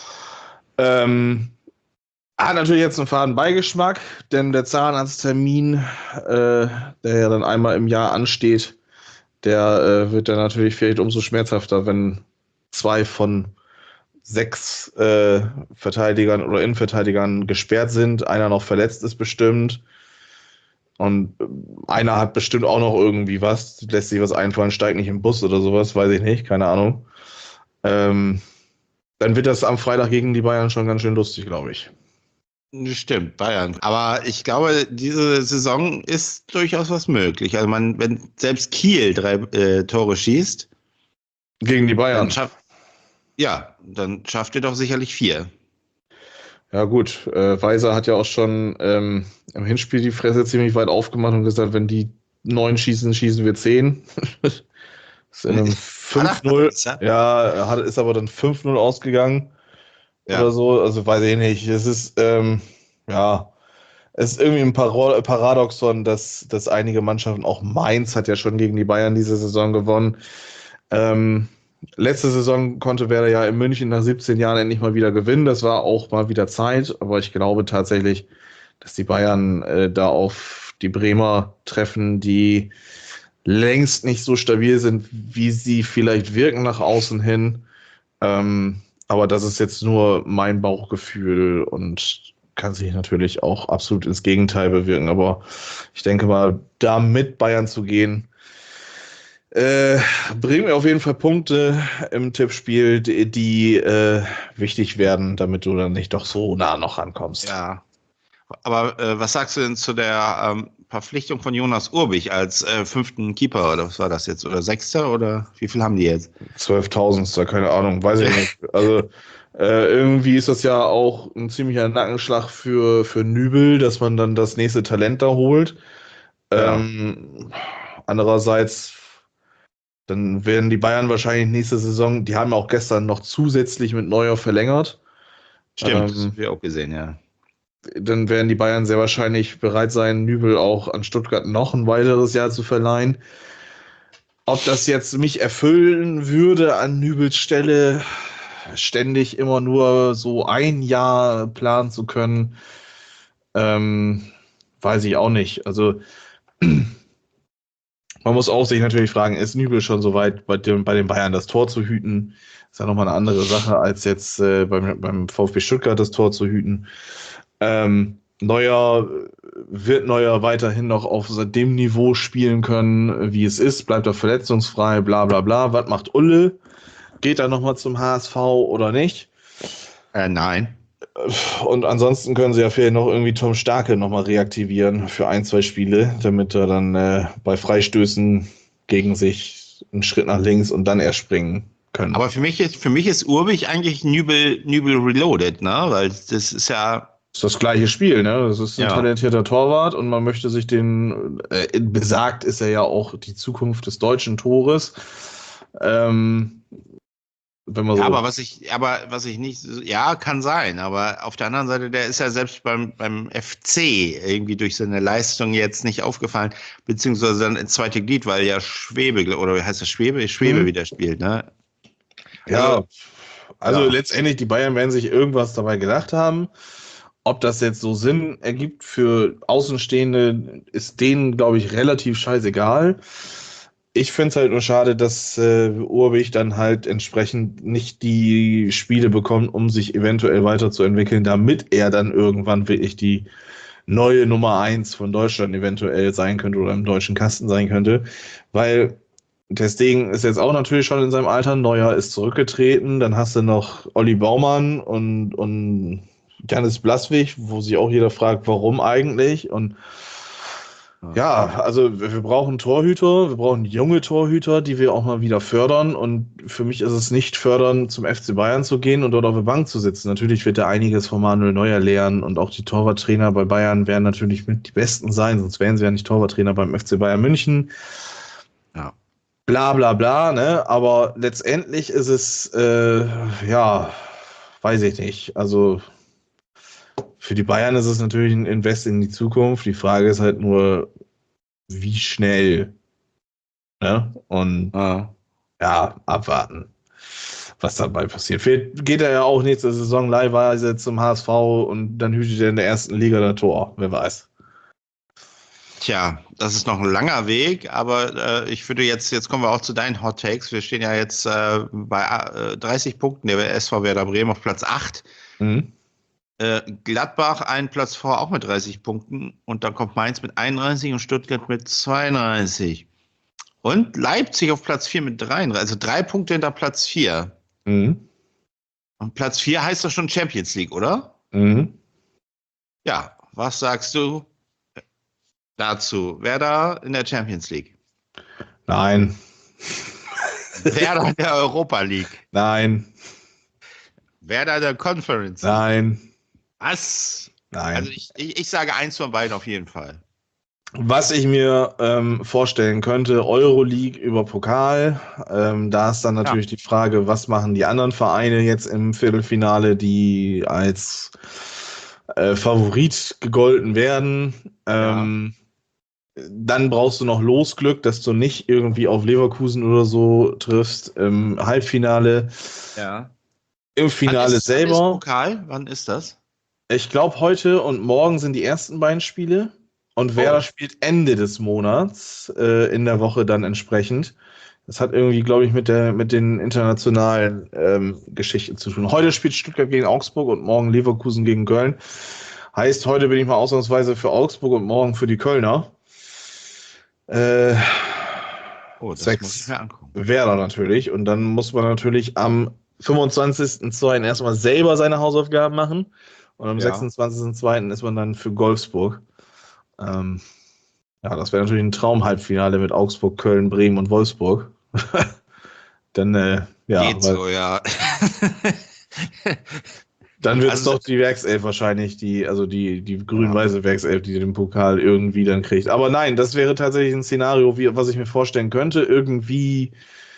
Ähm, hat natürlich jetzt einen faden Beigeschmack, denn der Zahnarzttermin, äh, der ja dann einmal im Jahr ansteht, der äh, wird dann natürlich vielleicht umso schmerzhafter, wenn zwei von sechs äh, Verteidigern oder Innenverteidigern gesperrt sind, einer noch verletzt ist bestimmt. Und einer hat bestimmt auch noch irgendwie was, lässt sich was einfallen, steigt nicht im Bus oder sowas, weiß ich nicht, keine Ahnung. Ähm, dann wird das am Freitag gegen die Bayern schon ganz schön lustig, glaube ich. Stimmt, Bayern. Aber ich glaube, diese Saison ist durchaus was möglich. Also man, wenn selbst Kiel drei äh, Tore schießt, Gegen die dann Bayern. schafft, ja, dann schafft ihr doch sicherlich vier. Ja gut, äh, Weiser hat ja auch schon ähm, im Hinspiel die Fresse ziemlich weit aufgemacht und gesagt, wenn die neun schießen, schießen wir zehn. Ist in einem fünf null, ja, hat, ist aber dann fünf null ausgegangen Ja. oder so, also weiß ich nicht. Es ist, ähm, ja, es ist irgendwie ein Paro- Paradoxon, dass, dass einige Mannschaften, auch Mainz hat ja schon gegen die Bayern diese Saison gewonnen. Ähm, letzte Saison konnte Werder ja in München nach siebzehn Jahren endlich mal wieder gewinnen. Das war auch mal wieder Zeit, aber ich glaube tatsächlich, dass die Bayern äh, da auf die Bremer treffen, die längst nicht so stabil sind, wie sie vielleicht wirken nach außen hin. Ähm, aber das ist jetzt nur mein Bauchgefühl und kann sich natürlich auch absolut ins Gegenteil bewirken. Aber ich denke mal, da mit Bayern zu gehen, äh, bringt mir auf jeden Fall Punkte im Tippspiel, die, die äh, wichtig werden, damit du dann nicht doch so nah noch rankommst. Ja. Aber äh, was sagst du denn zu der ähm, Verpflichtung von Jonas Urbich als äh, fünften Keeper? Oder was war das jetzt? Oder sechster? Oder wie viel haben die jetzt? zwölftausend, keine Ahnung, weiß ich nicht. Also äh, irgendwie ist das ja auch ein ziemlicher Nackenschlag für, für Nübel, dass man dann das nächste Talent da holt. Ja. Ähm, andererseits, dann werden die Bayern wahrscheinlich nächste Saison, die haben auch gestern noch zusätzlich mit Neuer verlängert. Stimmt, das Ähm, haben wir auch gesehen, ja. dann werden die Bayern sehr wahrscheinlich bereit sein, Nübel auch an Stuttgart noch ein weiteres Jahr zu verleihen. Ob das jetzt mich erfüllen würde an Nübels Stelle, ständig immer nur so ein Jahr planen zu können, ähm, weiß ich auch nicht. Also man muss auch sich natürlich fragen, ist Nübel schon so weit, bei, dem, bei den Bayern das Tor zu hüten? Ist ja nochmal eine andere Sache, als jetzt äh, beim, beim VfB Stuttgart das Tor zu hüten. Ähm, Neuer wird Neuer weiterhin noch auf dem Niveau spielen können, wie es ist, bleibt er verletzungsfrei, bla bla bla. Was macht Ulle? Geht er nochmal zum H S V oder nicht? Äh, nein. Und ansonsten können sie ja vielleicht noch irgendwie Tom Starke nochmal reaktivieren für ein, zwei Spiele, damit er dann äh, bei Freistößen gegen sich einen Schritt nach links und dann erst springen können. Aber für mich ist, für mich ist Urbich eigentlich Nübel, Nübel Reloaded, ne? Weil das ist ja. Das ist das gleiche Spiel, ne? Das ist ein Ja. talentierter Torwart und man möchte sich den, äh, besagt ist er ja auch die Zukunft des deutschen Tores. Ähm, wenn man Ja, so. aber was ich, aber was ich nicht, ja, kann sein, aber auf der anderen Seite, der ist ja selbst beim, beim F C irgendwie durch seine Leistung jetzt nicht aufgefallen, beziehungsweise dann ins zweite Glied, weil ja Schwebe, oder heißt das Schwebe? Schwebe Hm. wieder spielt, ne? Ja, Also, also ja. letztendlich, die Bayern werden sich irgendwas dabei gedacht haben. Ob das jetzt so Sinn ergibt für Außenstehende, ist denen, glaube ich, relativ scheißegal. Ich finde es halt nur schade, dass äh, Urbich dann halt entsprechend nicht die Spiele bekommt, um sich eventuell weiterzuentwickeln, damit er dann irgendwann wirklich die neue Nummer eins von Deutschland eventuell sein könnte oder im deutschen Kasten sein könnte. Weil deswegen ist jetzt auch natürlich schon in seinem Alter, Neuer ist zurückgetreten, dann hast du noch Olli Baumann und, und Janis Blaswig, wo sich auch jeder fragt, warum eigentlich? Und Ja, also wir wir brauchen Torhüter, wir brauchen junge Torhüter, die wir auch mal wieder fördern. Und für mich ist es nicht fördern, zum F C Bayern zu gehen und dort auf der Bank zu sitzen. Natürlich wird er einiges von Manuel Neuer lernen und auch die Torwarttrainer bei Bayern werden natürlich mit die Besten sein, sonst wären sie ja nicht Torwarttrainer beim F C Bayern München. Ja. Bla bla bla, ne? Aber letztendlich ist es, äh, ja, weiß ich nicht. Also für die Bayern ist es natürlich ein Invest in die Zukunft. Die Frage ist halt nur, wie schnell. Ne? Und Ja. ja, abwarten, was dabei passiert. Vielleicht geht er ja auch nächste Saison leihweise zum H S V und dann hütet er in der ersten Liga das Tor. Wer weiß. Tja, das ist noch ein langer Weg, aber äh, ich würde jetzt, jetzt kommen wir auch zu deinen Hot Takes. Wir stehen ja jetzt äh, bei äh, dreißig Punkten, der S V Werder Bremen auf Platz acht. Mhm. Äh, Gladbach einen Platz vor, auch mit dreißig Punkten. Und dann kommt Mainz mit einunddreißig und Stuttgart mit zweiunddreißig. Und Leipzig auf Platz vier mit dreiunddreißig, also drei Punkte hinter Platz vier. Mhm. Und Platz vier heißt doch schon Champions League, oder? Mhm. Ja, was sagst du dazu? Werder in der Champions League. Nein. Werder in der Europa League. Nein. Werder in der Conference League. Nein. Was? Nein. Also ich, ich, ich sage eins von beiden auf jeden Fall. Was ich mir ähm, vorstellen könnte, Euroleague über Pokal. Ähm, da ist dann natürlich die Frage, was machen die anderen Vereine jetzt im Viertelfinale, die als äh, Favorit gegolten werden. Ähm, Dann brauchst du noch Losglück, dass du nicht irgendwie auf Leverkusen oder so triffst im Halbfinale. Ja. Im Finale wann ist, selber. Wann ist Pokal? Wann ist das? Ich glaube, heute und morgen sind die ersten beiden Spiele. Und Werder Oh. spielt Ende des Monats, äh, in der Woche dann entsprechend. Das hat irgendwie, glaube ich, mit der, mit den internationalen ähm, Geschichten zu tun. Heute spielt Stuttgart gegen Augsburg und morgen Leverkusen gegen Köln. Heißt, heute bin ich mal ausnahmsweise für Augsburg und morgen für die Kölner. Äh, Oh, das muss ich sechs mir angucken. Werder natürlich. Und dann muss man natürlich am fünfundzwanzigsten zweiten erstmal selber seine Hausaufgaben machen. Und am Ja. sechsundzwanzigsten zweiten ist man dann für Wolfsburg. Ähm, ja, das wäre natürlich ein Traum-Halbfinale mit Augsburg, Köln, Bremen und Wolfsburg. Dann, äh, ja, Geht weil, so, ja. dann wird es Also- doch die Werkself wahrscheinlich, die, also die, die grün-weiße Werkself, die den Pokal irgendwie dann kriegt. Aber nein, das wäre tatsächlich ein Szenario, wie, was ich mir vorstellen könnte. Irgendwie,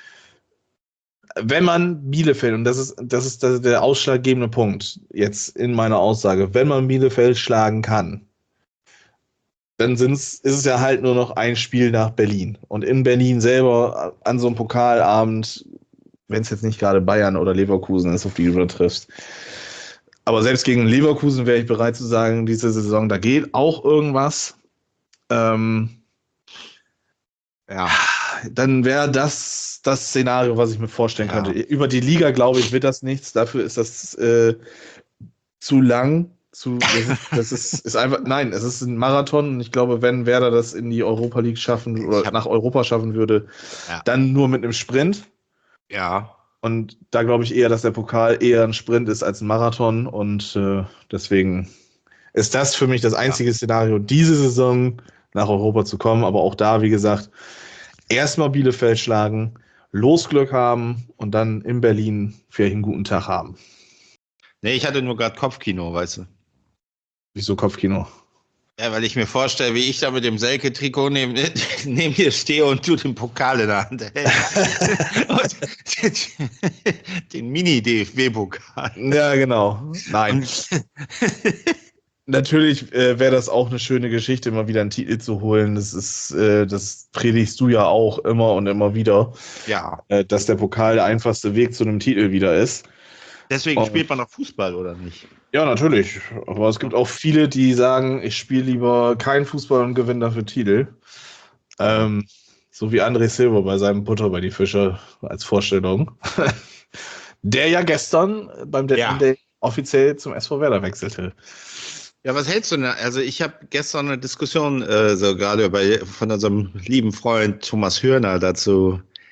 wenn man Bielefeld, und das ist, das ist das, der ausschlaggebende Punkt jetzt in meiner Aussage, wenn man Bielefeld schlagen kann, dann sind's, ist es ja halt nur noch ein Spiel nach Berlin. Und in Berlin selber an so einem Pokalabend, wenn es jetzt nicht gerade Bayern oder Leverkusen ist, auf die du da triffst. Aber selbst gegen Leverkusen wäre ich bereit zu sagen, diese Saison, da geht auch irgendwas. Ähm, ja. Dann wäre das das Szenario, was ich mir vorstellen Ja. könnte. Über die Liga, glaube ich, wird das nichts. Dafür ist das äh, zu lang. Zu, das ist, das ist, ist einfach, nein, es ist ein Marathon und ich glaube, wenn Werder das in die Europa League schaffen oder hab, nach Europa schaffen würde, ja. dann nur mit einem Sprint. Ja. Und da glaube ich eher, dass der Pokal eher ein Sprint ist als ein Marathon und äh, deswegen ist das für mich das einzige ja. Szenario, diese Saison nach Europa zu kommen. Aber auch da, wie gesagt, erstmal Bielefeld schlagen, Losglück haben und dann in Berlin vielleicht einen guten Tag haben. Nee, ich hatte nur gerade Kopfkino, weißt du. Wieso Kopfkino? Ja, weil ich mir vorstelle, wie ich da mit dem Selke-Trikot neben, neben dir stehe und du den Pokal in der Hand hältst. den, den Mini-D F B-Pokal. Ja, genau. Nein. Natürlich äh, wäre das auch eine schöne Geschichte, mal wieder einen Titel zu holen. Das ist, äh, das predigst du ja auch immer und immer wieder. Ja. Äh, dass der Pokal der einfachste Weg zu einem Titel wieder ist. Deswegen und, spielt man noch Fußball, oder nicht? Ja, natürlich. Aber es gibt auch viele, die sagen, ich spiele lieber keinen Fußball und gewinne dafür Titel. Ähm, so wie André Silva bei seinem Butter bei die Fische als Vorstellung. Der ja gestern beim Deadline Day offiziell zum S V Werder wechselte. Ja, was hältst du denn? Also ich habe gestern eine Diskussion äh, so gerade bei von unserem lieben Freund Thomas Hörner dazu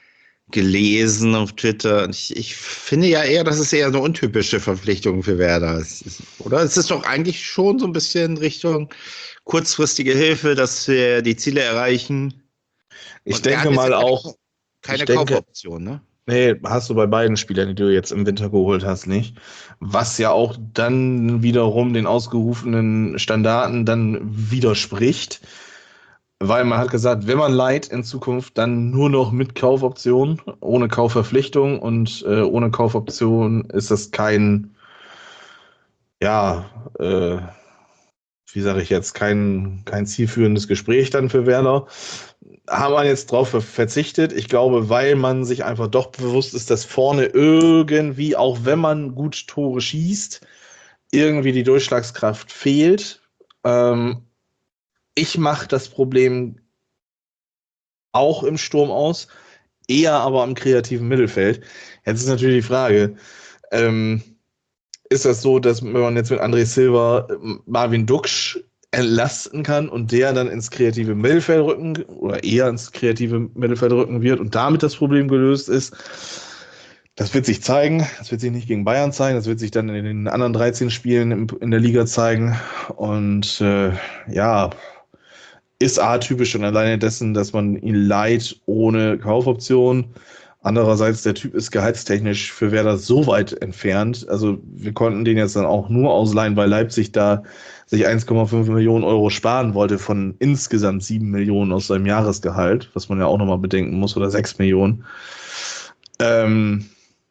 gelesen auf Twitter. Ich, ich finde ja eher, dass es eher eine untypische Verpflichtung für Werder ist. Oder? Es ist doch eigentlich schon so ein bisschen Richtung kurzfristige Hilfe, dass wir die Ziele erreichen. Ich Und er denke hat jetzt mal ja keine, auch, keine ich denke, Kaufoption, ne? nee, hast du bei beiden Spielern, die du jetzt im Winter geholt hast, nicht. Was ja auch dann wiederum den ausgerufenen Standarten dann widerspricht. Weil man hat gesagt, wenn man leiht in Zukunft, dann nur noch mit Kaufoption, ohne Kaufverpflichtung. Und äh, ohne Kaufoption ist das kein, ja, äh, wie sage ich jetzt, kein, kein zielführendes Gespräch dann für Werder. Haben wir jetzt drauf verzichtet. Ich glaube, weil man sich einfach doch bewusst ist, dass vorne irgendwie, auch wenn man gut Tore schießt, irgendwie die Durchschlagskraft fehlt. Ähm, ich mache das Problem auch im Sturm aus, eher aber am kreativen Mittelfeld. Jetzt ist natürlich die Frage, ähm, ist das so, dass wenn man jetzt mit André Silva Marvin Duksch entlasten kann und der dann ins kreative Mittelfeld rücken oder eher ins kreative Mittelfeld rücken wird und damit das Problem gelöst ist? Das wird sich zeigen. Das wird sich nicht gegen Bayern zeigen. Das wird sich dann in den anderen dreizehn Spielen in der Liga zeigen. Und äh, ja, ist atypisch schon alleine dessen, dass man ihn leiht ohne Kaufoption. Andererseits, der Typ ist gehaltstechnisch für Werder so weit entfernt. Also wir konnten den jetzt dann auch nur ausleihen, weil Leipzig da sich eins Komma fünf Millionen Euro sparen wollte von insgesamt sieben Millionen aus seinem Jahresgehalt, was man ja auch nochmal bedenken muss, oder sechs Millionen. Ähm,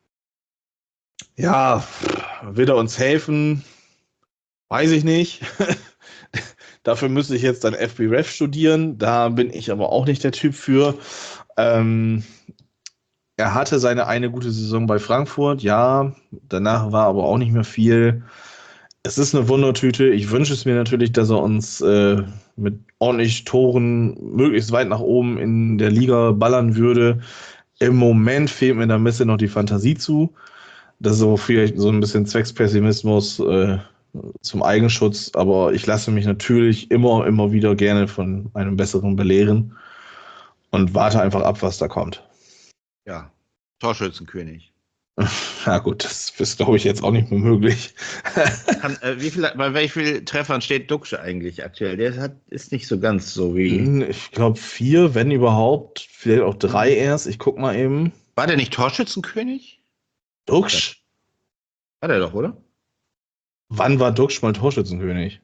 ja, wird er uns helfen? Weiß ich nicht. Dafür müsste ich jetzt dann F B Ref studieren. Da bin ich aber auch nicht der Typ für. Ähm, er hatte seine eine gute Saison bei Frankfurt, ja. Danach war aber auch nicht mehr viel. Es ist eine Wundertüte. Ich wünsche es mir natürlich, dass er uns äh, mit ordentlich Toren möglichst weit nach oben in der Liga ballern würde. Im Moment fehlt mir da ein bisschen noch die Fantasie zu. Das ist so vielleicht so ein bisschen Zweckspessimismus äh, zum Eigenschutz, aber ich lasse mich natürlich immer, immer wieder gerne von einem Besseren belehren und warte einfach ab, was da kommt. Ja, Torschützenkönig. Ja gut, das ist, glaube ich, jetzt auch nicht mehr möglich. Kann, äh, wie viel, bei wie vielen Treffern steht Duxch eigentlich aktuell? Der hat, ist nicht so ganz so wie... Ich glaube vier, wenn überhaupt, vielleicht auch drei erst. Ich guck mal eben. War der nicht Torschützenkönig? Duxch? War der doch, oder? Wann war Duxch mal Torschützenkönig?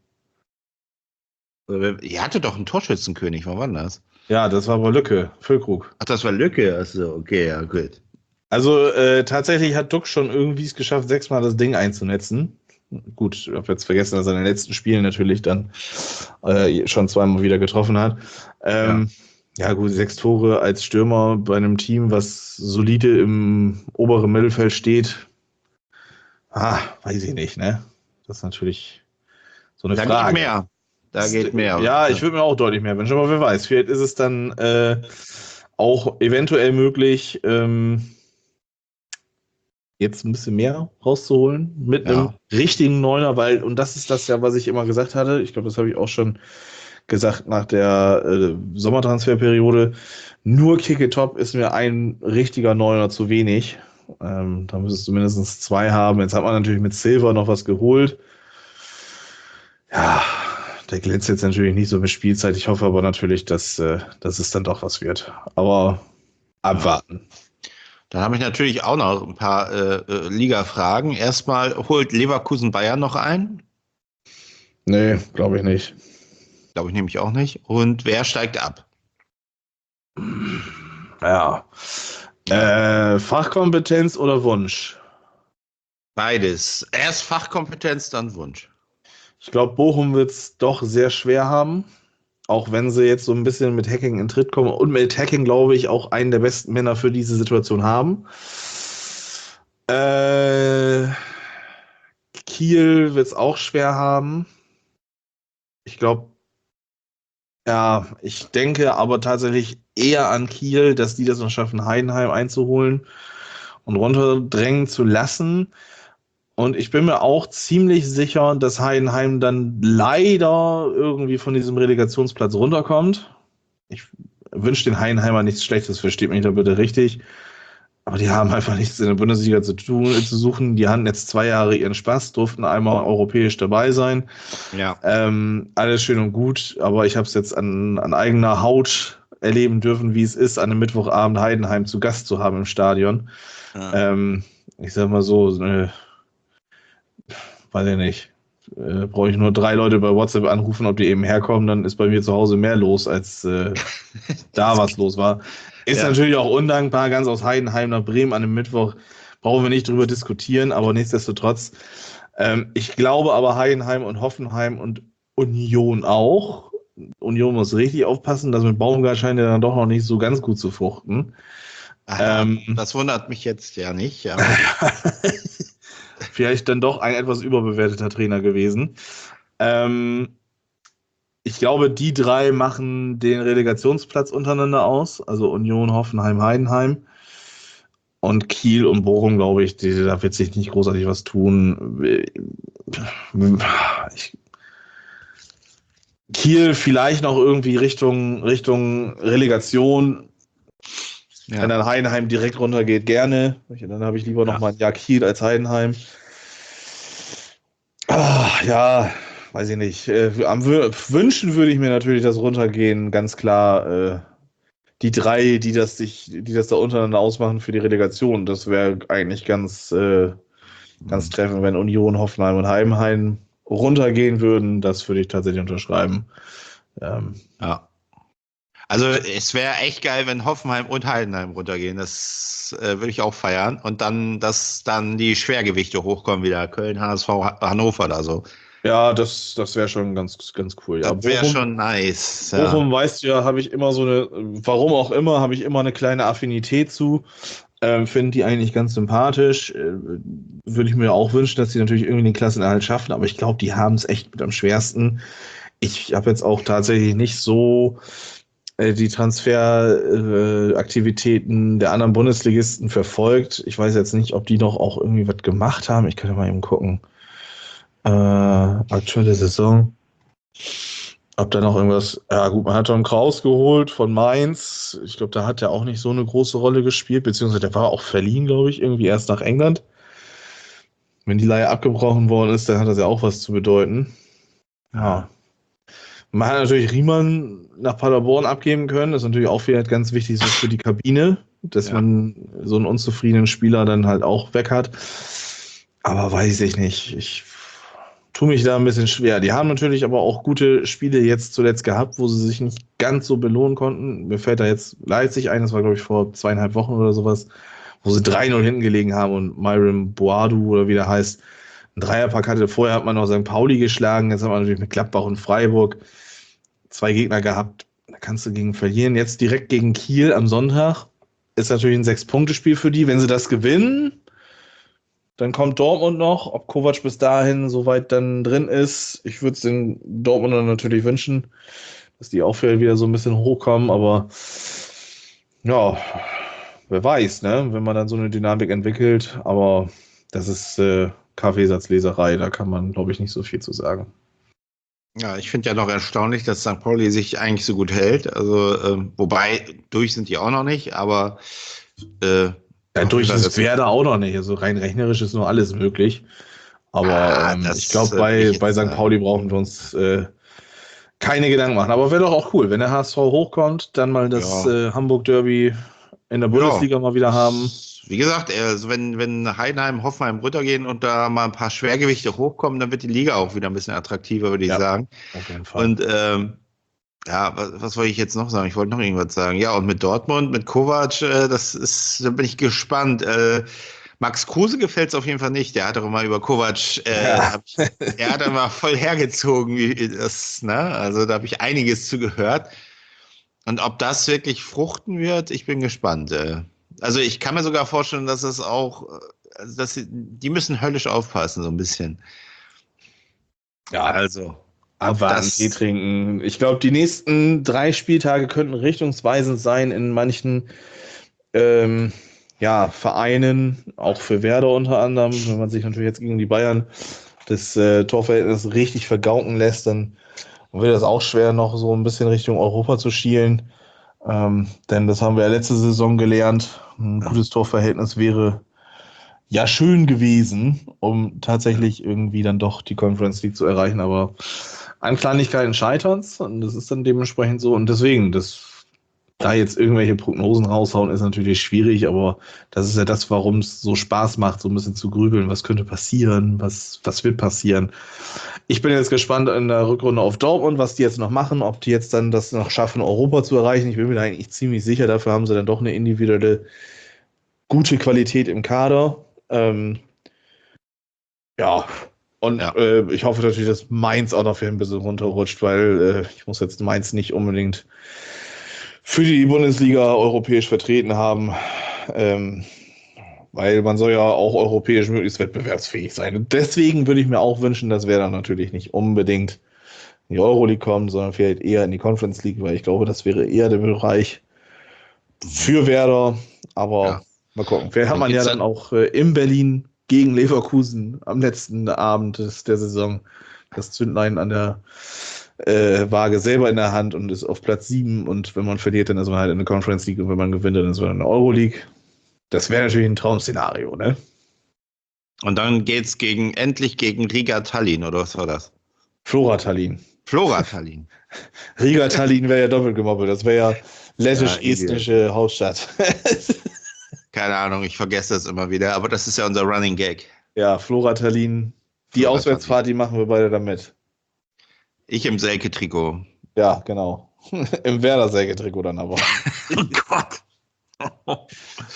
Ihr hatte doch einen Torschützenkönig, wann war das? Ja, das war aber Lücke, Füllkrug. Ach, das war Lücke, also okay, ja, gut. Also äh, tatsächlich hat Duxch schon irgendwie es geschafft, sechsmal das Ding einzunetzen. Gut, ich habe jetzt vergessen, dass er in den letzten Spielen natürlich dann äh, schon zweimal wieder getroffen hat. Ähm, ja. ja gut, sechs Tore als Stürmer bei einem Team, was solide im oberen Mittelfeld steht. Ah, weiß ich nicht, ne? Das ist natürlich so eine da Frage. Da geht mehr. Da geht mehr. Ja, ich würde mir auch deutlich mehr wünschen, aber wer weiß, vielleicht ist es dann äh, auch eventuell möglich, ähm, jetzt ein bisschen mehr rauszuholen mit einem ja. richtigen Neuner, weil, und das ist das ja, was ich immer gesagt hatte, ich glaube, das habe ich auch schon gesagt nach der äh, Sommertransferperiode, nur Kick-It-Top ist mir ein richtiger Neuner zu wenig. Ähm, da müsstest du mindestens zwei haben. Jetzt hat man natürlich mit Silva noch was geholt. Ja, der glänzt jetzt natürlich nicht so mit Spielzeit. Ich hoffe aber natürlich, dass, äh, dass es dann doch was wird. Aber abwarten. Dann habe ich natürlich auch noch ein paar äh, Liga-Fragen. Erstmal, holt Leverkusen Bayern noch ein? Nee, glaube ich nicht. Glaube ich nämlich auch nicht. Und wer steigt ab? Ja. Äh, Fachkompetenz oder Wunsch? Beides. Erst Fachkompetenz, dann Wunsch. Ich glaube, Bochum wird es doch sehr schwer haben. Auch wenn sie jetzt so ein bisschen mit Hacking in Tritt kommen und mit Hacking, glaube ich, auch einen der besten Männer für diese Situation haben. Äh, Kiel wird es auch schwer haben. Ich glaube, ja, ich denke aber tatsächlich eher an Kiel, dass die das noch schaffen, Heidenheim einzuholen und runterdrängen zu lassen. Und ich bin mir auch ziemlich sicher, dass Heidenheim dann leider irgendwie von diesem Relegationsplatz runterkommt. Ich wünsche den Heidenheimer nichts Schlechtes, versteht mich da bitte richtig. Aber die haben einfach nichts in der Bundesliga zu tun, zu suchen. Die hatten jetzt zwei Jahre ihren Spaß, durften einmal europäisch dabei sein. Ja. Ähm, alles schön und gut, aber ich habe es jetzt an, an eigener Haut erleben dürfen, wie es ist, an einem Mittwochabend Heidenheim zu Gast zu haben im Stadion. Ja. Ähm, ich sag mal so, äh, weiß ich nicht. Äh, brauche ich nur drei Leute bei WhatsApp anrufen, ob die eben herkommen, dann ist bei mir zu Hause mehr los, als äh, da was los war. Ist Ja. natürlich auch undankbar, ganz aus Heidenheim nach Bremen an einem Mittwoch. Brauchen wir nicht drüber diskutieren, aber nichtsdestotrotz. Ähm, ich glaube aber Heidenheim und Hoffenheim und Union auch. Union muss richtig aufpassen, das mit Baumgart scheint ja dann doch noch nicht so ganz gut zu fruchten. Aha, Ähm, das wundert mich jetzt ja nicht. Aber vielleicht dann doch ein etwas überbewerteter Trainer gewesen. Ähm, ich glaube, die drei machen den Relegationsplatz untereinander aus, also Union, Hoffenheim, Heidenheim. Und Kiel und Bochum, glaube ich, die, da wird sich nicht großartig was tun. Ich, Kiel vielleicht noch irgendwie Richtung, Richtung Relegation. ja. Wenn dann Heidenheim direkt runtergeht, gerne. Dann habe ich lieber noch Ja. mal ein Jahr Kiel als Heidenheim. Ah, ja, weiß ich nicht. Äh, am wü- wünschen würde ich mir natürlich das Runtergehen, ganz klar. Äh, die drei, die das sich, die das da untereinander ausmachen für die Relegation, das wäre eigentlich ganz, äh, ganz treffend, wenn Union, Hoffenheim und Heidenheim runtergehen würden. Das würde ich tatsächlich unterschreiben. Ähm, Ja. Also es wäre echt geil, wenn Hoffenheim und Heidenheim runtergehen. Das äh, würde ich auch feiern. Und dann, dass dann die Schwergewichte hochkommen wieder. Köln, H S V, Ha- Hannover oder so. ja, das, das wäre schon ganz, ganz cool. Ja, Das wäre Bochum, schon nice. Ja. Bochum, weißt du ja, habe ich immer so eine, warum auch immer, habe ich immer eine kleine Affinität zu. Ähm, Finde die eigentlich ganz sympathisch. Äh, würde ich mir auch wünschen, dass sie natürlich irgendwie den Klassenerhalt schaffen, aber ich glaube, die haben es echt mit am schwersten. Ich habe jetzt auch tatsächlich nicht so äh, die Transferaktivitäten äh, der anderen Bundesligisten verfolgt. Ich weiß jetzt nicht, ob die noch auch irgendwie was gemacht haben. Ich kann ja mal eben gucken. Äh, aktuelle Saison. Ob da noch irgendwas, ja gut, man hat Tom Kraus geholt von Mainz. Ich glaube, da hat er auch nicht so eine große Rolle gespielt, beziehungsweise der war auch verliehen, glaube ich, irgendwie erst nach England. Wenn die Leihe abgebrochen worden ist, dann hat das ja auch was zu bedeuten. Ja. Man hat natürlich Riemann nach Paderborn abgeben können. Das ist natürlich auch vielleicht ganz wichtig so für die Kabine, dass Ja. man so einen unzufriedenen Spieler dann halt auch weg hat. Aber weiß ich nicht. Ich tue mich da ein bisschen schwer. Die haben natürlich aber auch gute Spiele jetzt zuletzt gehabt, wo sie sich nicht ganz so belohnen konnten. Mir fällt da jetzt Leipzig ein, das war, glaube ich, vor zweieinhalb Wochen oder sowas, wo sie drei null hinten gelegen haben und Myron Boadu oder wie der heißt, einen Dreierpack hatte. Vorher hat man noch Sankt Pauli geschlagen, jetzt hat man natürlich mit Gladbach und Freiburg zwei Gegner gehabt. Da kannst du gegen verlieren. Jetzt direkt gegen Kiel am Sonntag. Ist natürlich ein Sechs-Punkte-Spiel für die. Wenn sie das gewinnen, dann kommt Dortmund noch. Ob Kovac bis dahin soweit dann drin ist, ich würde es den Dortmundern natürlich wünschen, dass die auch wieder so ein bisschen hochkommen. Aber ja, wer weiß, ne? Wenn man dann so eine Dynamik entwickelt. Aber das ist äh, Kaffeesatzleserei. Da kann man, glaube ich, nicht so viel zu sagen. Ja, ich finde ja noch erstaunlich, dass Sankt Pauli sich eigentlich so gut hält. Also, ähm, wobei, durch sind die auch noch nicht, aber äh, Ja, durch das ist Werder auch noch nicht. Also rein rechnerisch ist nur alles möglich. Aber ah, ähm, das ich glaube, äh, will ich bei, jetzt bei Sankt sagen. Pauli brauchen wir uns äh, keine Gedanken machen. Aber wäre doch auch cool, wenn der H S V hochkommt, dann mal das Ja. äh, Hamburg-Derby in der Ja. Bundesliga mal wieder haben. Wie gesagt, also wenn, wenn Heidenheim, Hoffenheim runtergehen und da mal ein paar Schwergewichte hochkommen, dann wird die Liga auch wieder ein bisschen attraktiver, würde ich Ja, sagen. auf jeden Fall. Und ähm, ja, was, was wollte ich jetzt noch sagen? Ich wollte noch irgendwas sagen. Ja, und mit Dortmund, mit Kovac, äh, das ist, da bin ich gespannt. Äh, Max Kruse gefällt es auf jeden Fall nicht. Der hat doch mal über Kovac, äh, Ja. hab ich, er hat immer voll hergezogen, wie das, ne? Also da habe ich einiges zugehört. Und ob das wirklich fruchten wird, ich bin gespannt. Äh. Also ich kann mir sogar vorstellen, dass es auch, äh, also dass sie, die müssen höllisch aufpassen, so ein bisschen. Ja, Also, ob abwarten, Tee das, trinken. Ich glaube, die nächsten drei Spieltage könnten richtungsweisend sein in manchen ähm, ja, Vereinen, auch für Werder unter anderem. Wenn man sich natürlich jetzt gegen die Bayern das äh, Torverhältnis richtig vergauken lässt, dann wird das auch schwer, noch so ein bisschen Richtung Europa zu schielen. Ähm, denn das haben wir ja letzte Saison gelernt. Ein gutes Torverhältnis wäre ja schön gewesen, um tatsächlich irgendwie dann doch die Conference League zu erreichen. Aber an Kleinigkeiten scheitern es und das ist dann dementsprechend so. Und deswegen, das da jetzt irgendwelche Prognosen raushauen, ist natürlich schwierig, aber das ist ja das, warum es so Spaß macht, so ein bisschen zu grübeln, was könnte passieren, was, was wird passieren. Ich bin jetzt gespannt in der Rückrunde auf Dortmund, was die jetzt noch machen, ob die jetzt dann das noch schaffen, Europa zu erreichen. Ich bin mir da eigentlich ziemlich sicher, dafür haben sie dann doch eine individuelle gute Qualität im Kader. Ähm, ja, und Ja. äh, ich hoffe natürlich, dass Mainz auch noch für ein bisschen runterrutscht, weil äh, ich muss jetzt Mainz nicht unbedingt für die Bundesliga europäisch vertreten haben, ähm, weil man soll ja auch europäisch möglichst wettbewerbsfähig sein. Und deswegen würde ich mir auch wünschen, dass Werder natürlich nicht unbedingt in die Euroleague kommt, sondern vielleicht eher in die Conference League, weil ich glaube, das wäre eher der Bereich für Werder. Aber Ja. mal gucken. Vielleicht hat Dann man ja geht's dann dann- auch äh, in Berlin gegen Leverkusen am letzten Abend des, der Saison das Zündlein an der äh, Waage selber in der Hand und ist auf Platz sieben. Und wenn man verliert, dann ist man halt in der Conference League und wenn man gewinnt, dann ist man in der Euroleague. Das wäre natürlich ein Traum-Szenario, ne? Und dann geht's gegen, endlich gegen Riga Tallinn, oder was war das? Flora Tallinn. Flora Tallinn. Riga Tallinn wäre ja doppelt gemoppelt. Das wäre ja lettisch-estnische Hauptstadt. Keine Ahnung, ich vergesse das immer wieder, aber das ist ja unser Running Gag. Ja, Flora Tallinn. Die Flora Auswärtsfahrt, die machen wir beide dann mit. Ich im Selke-Trikot. Ja, genau. Im Werder-Säge-Trikot dann aber. Oh Gott.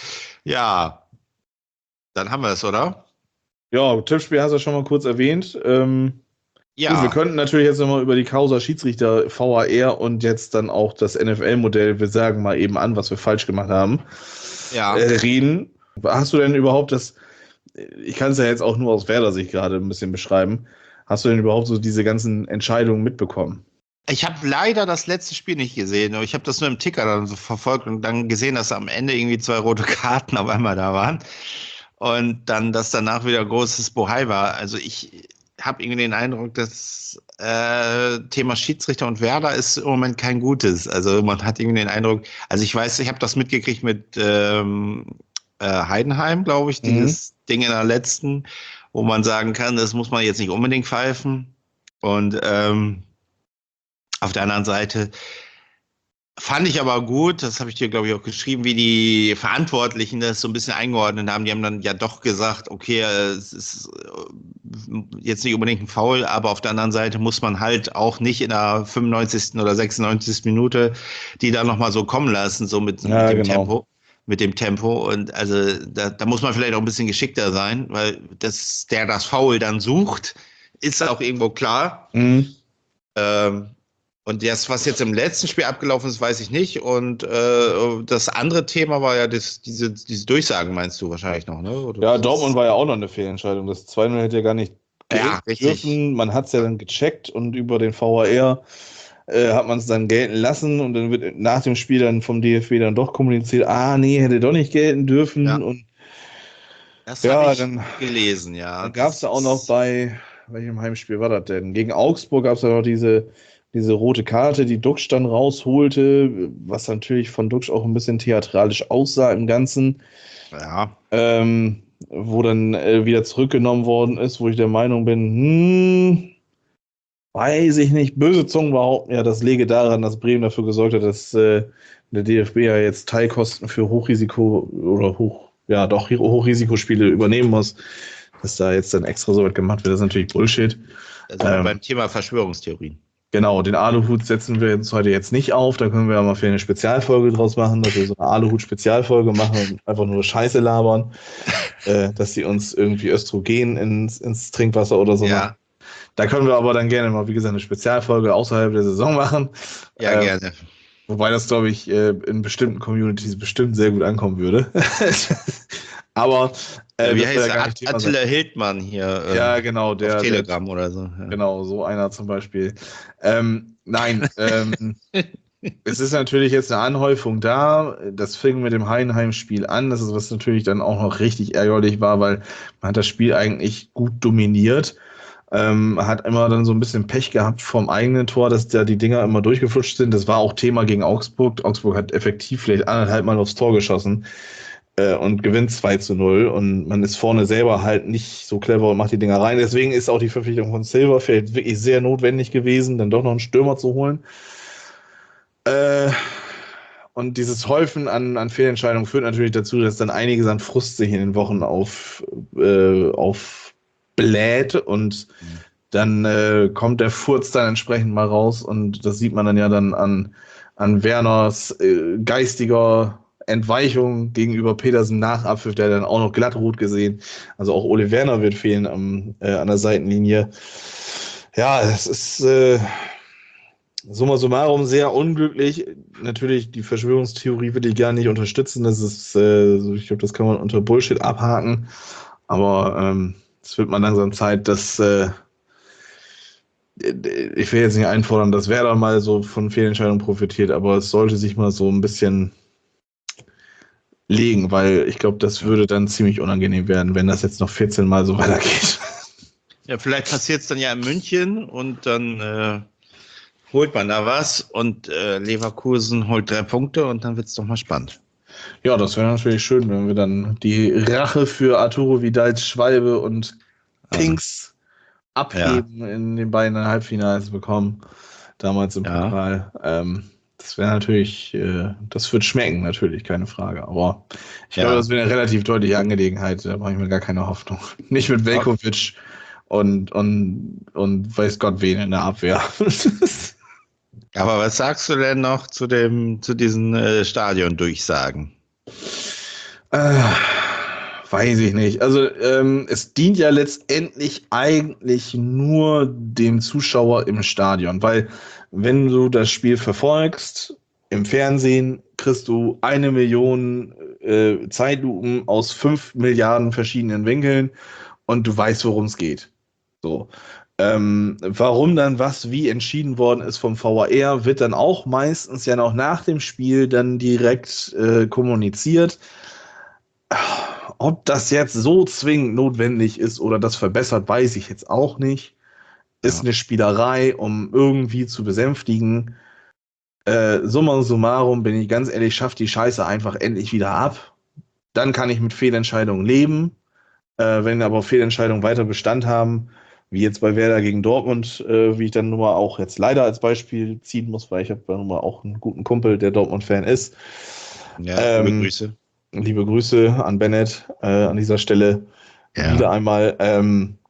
Ja, dann haben wir es, oder? Ja, Tippspiel hast du schon mal kurz erwähnt. Ähm, Ja. Gut, wir könnten natürlich jetzt nochmal über die Causa Schiedsrichter V A R und jetzt dann auch das N F L-Modell, wir sagen mal eben an, was wir falsch gemacht haben, Ja. äh, reden. Hast du denn überhaupt das, ich kann es ja jetzt auch nur aus Werder-Sicht gerade ein bisschen beschreiben, hast du denn überhaupt so diese ganzen Entscheidungen mitbekommen? Ich habe leider das letzte Spiel nicht gesehen. Ich habe das nur im Ticker dann so verfolgt und dann gesehen, dass am Ende irgendwie zwei rote Karten auf einmal da waren. Und dann, dass danach wieder großes Bohai war. Also ich habe irgendwie den Eindruck, dass äh, Thema Schiedsrichter und Werder ist im Moment kein gutes. Also man hat irgendwie den Eindruck, also ich weiß, ich habe das mitgekriegt mit ähm, äh, Heidenheim, glaube ich, dieses mhm. Ding in der letzten, wo man sagen kann, das muss man jetzt nicht unbedingt pfeifen. Und ähm, auf der anderen Seite fand ich aber gut, das habe ich dir, glaube ich, auch geschrieben, wie die Verantwortlichen das so ein bisschen eingeordnet haben. Die haben dann ja doch gesagt, okay, es ist jetzt nicht unbedingt ein Foul, aber auf der anderen Seite muss man halt auch nicht in der fünfundneunzigsten oder sechsundneunzigsten Minute die da nochmal so kommen lassen, so mit, Ja, mit dem genau. Tempo. Mit dem Tempo. Und also da, da muss man vielleicht auch ein bisschen geschickter sein, weil das, der das Foul dann sucht, ist auch irgendwo klar. Mhm. Ähm, Und das, was jetzt im letzten Spiel abgelaufen ist, weiß ich nicht. Und äh, das andere Thema war ja das, diese, diese Durchsagen, meinst du wahrscheinlich noch, ne? Oder Ja, das Dortmund ist, war ja auch noch eine Fehlentscheidung. Das zwei null hätte ja gar nicht ja, gelten richtig. dürfen. Man hat es ja dann gecheckt und über den V A R äh, hat man es dann gelten lassen und dann wird nach dem Spiel dann vom D F B dann doch kommuniziert, ah nee, hätte doch nicht gelten dürfen. Ja. Und Das ja, habe ich dann gelesen, ja. Dann gab es da auch noch bei, welchem Heimspiel war das denn? Gegen Augsburg gab es ja noch diese, diese rote Karte, die Duxch dann rausholte, was natürlich von Duxch auch ein bisschen theatralisch aussah im Ganzen. Ja. Ähm, wo dann äh, wieder zurückgenommen worden ist, wo ich der Meinung bin, hm, weiß ich nicht, böse Zungen behaupten ja, das läge daran, dass Bremen dafür gesorgt hat, dass äh, der D F B ja jetzt Teilkosten für Hochrisiko oder Hoch, ja doch Hochrisikospiele übernehmen muss, dass da jetzt dann extra so weit gemacht wird, das ist natürlich Bullshit. Also ähm, beim Thema Verschwörungstheorien. Genau, den Aluhut setzen wir uns heute jetzt nicht auf, da können wir ja mal für eine Spezialfolge draus machen, dass wir so eine Aluhut-Spezialfolge machen und einfach nur Scheiße labern, äh, dass sie uns irgendwie Östrogen ins, ins Trinkwasser oder so ja. machen. Da können wir aber dann gerne mal, wie gesagt, eine Spezialfolge außerhalb der Saison machen. Ja, äh, gerne. Wobei das, glaube ich, in bestimmten Communities bestimmt sehr gut ankommen würde. Aber äh, ja, wie heißt der? At- Attila Hildmann hier. Äh, ja, genau. Der, auf Telegram der, oder so. Ja. Genau, so einer zum Beispiel. Ähm, nein, ähm, es ist natürlich jetzt eine Anhäufung da. Das fing mit dem Heidenheim-Spiel an. Das ist, was natürlich dann auch noch richtig ärgerlich war, weil man hat das Spiel eigentlich gut dominiert. Ähm, hat immer dann so ein bisschen Pech gehabt vom eigenen Tor, dass da die Dinger immer durchgeflutscht sind. Das war auch Thema gegen Augsburg. Augsburg hat effektiv vielleicht anderthalb Mal aufs Tor geschossen äh, und gewinnt zwei zu null. Und man ist vorne selber halt nicht so clever und macht die Dinger rein. Deswegen ist auch die Verpflichtung von Silva vielleicht wirklich sehr notwendig gewesen, dann doch noch einen Stürmer zu holen. Äh, und dieses Häufen an, an Fehlentscheidungen führt natürlich dazu, dass dann einiges an Frust sich in den Wochen auf, äh, aufbläht und dann äh, kommt der Furz dann entsprechend mal raus und das sieht man dann ja dann an, an Werners äh, geistiger Entweichung gegenüber Petersen nach Abpfiff, der dann auch noch glattrot gesehen. Also auch Ole Werner wird fehlen am, äh, an der Seitenlinie. Ja, es ist äh, summa summarum sehr unglücklich. Natürlich, die Verschwörungstheorie will ich gar nicht unterstützen. Das ist, äh, ich glaube, das kann man unter Bullshit abhaken. Aber ähm, es wird mal langsam Zeit, dass äh, ich will jetzt nicht einfordern, dass Werder mal so von Fehlentscheidungen profitiert, aber es sollte sich mal so ein bisschen legen, weil ich glaube, das würde dann ziemlich unangenehm werden, wenn das jetzt noch vierzehn Mal so weitergeht. Ja, vielleicht passiert es dann ja in München und dann äh, holt man da was und äh, Leverkusen holt drei Punkte und dann wird es doch mal spannend. Ja, das wäre natürlich schön, wenn wir dann die Rache für Arturo Vidals Schwalbe und Pinks abheben ja. in den beiden Halbfinals bekommen, damals im ja. Pokal. Ähm, das wäre natürlich, äh, das wird schmecken, natürlich, keine Frage. Aber ich ja. glaube, das wäre eine relativ deutliche Angelegenheit. Da mache ich mir gar keine Hoffnung. Nicht mit Veljkovic und, und, und weiß Gott wen in der Abwehr. Aber was sagst du denn noch zu dem, zu diesen äh, Stadion-Durchsagen? Äh, weiß ich nicht. Also ähm, es dient ja letztendlich eigentlich nur dem Zuschauer im Stadion, weil wenn du das Spiel verfolgst, im Fernsehen kriegst du eine Million äh, Zeitlupen aus fünf Milliarden verschiedenen Winkeln und du weißt, worum es geht. So. Ähm, warum dann was wie entschieden worden ist vom V A R, wird dann auch meistens ja noch nach dem Spiel dann direkt äh, kommuniziert. Ob das jetzt so zwingend notwendig ist oder das verbessert, weiß ich jetzt auch nicht. Ist ja. eine Spielerei, um irgendwie zu besänftigen. Äh, summa summarum, bin ich ganz ehrlich, schafft die Scheiße einfach endlich wieder ab. Dann kann ich mit Fehlentscheidungen leben. Äh, wenn aber Fehlentscheidungen weiter Bestand haben, wie jetzt bei Werder gegen Dortmund, äh, wie ich dann nun mal auch jetzt leider als Beispiel ziehen muss, weil ich habe nun mal auch einen guten Kumpel, der Dortmund-Fan ist. Ja, ähm, liebe Grüße. Liebe Grüße an Bennett äh, an dieser Stelle. Ja. Wieder einmal. Ähm,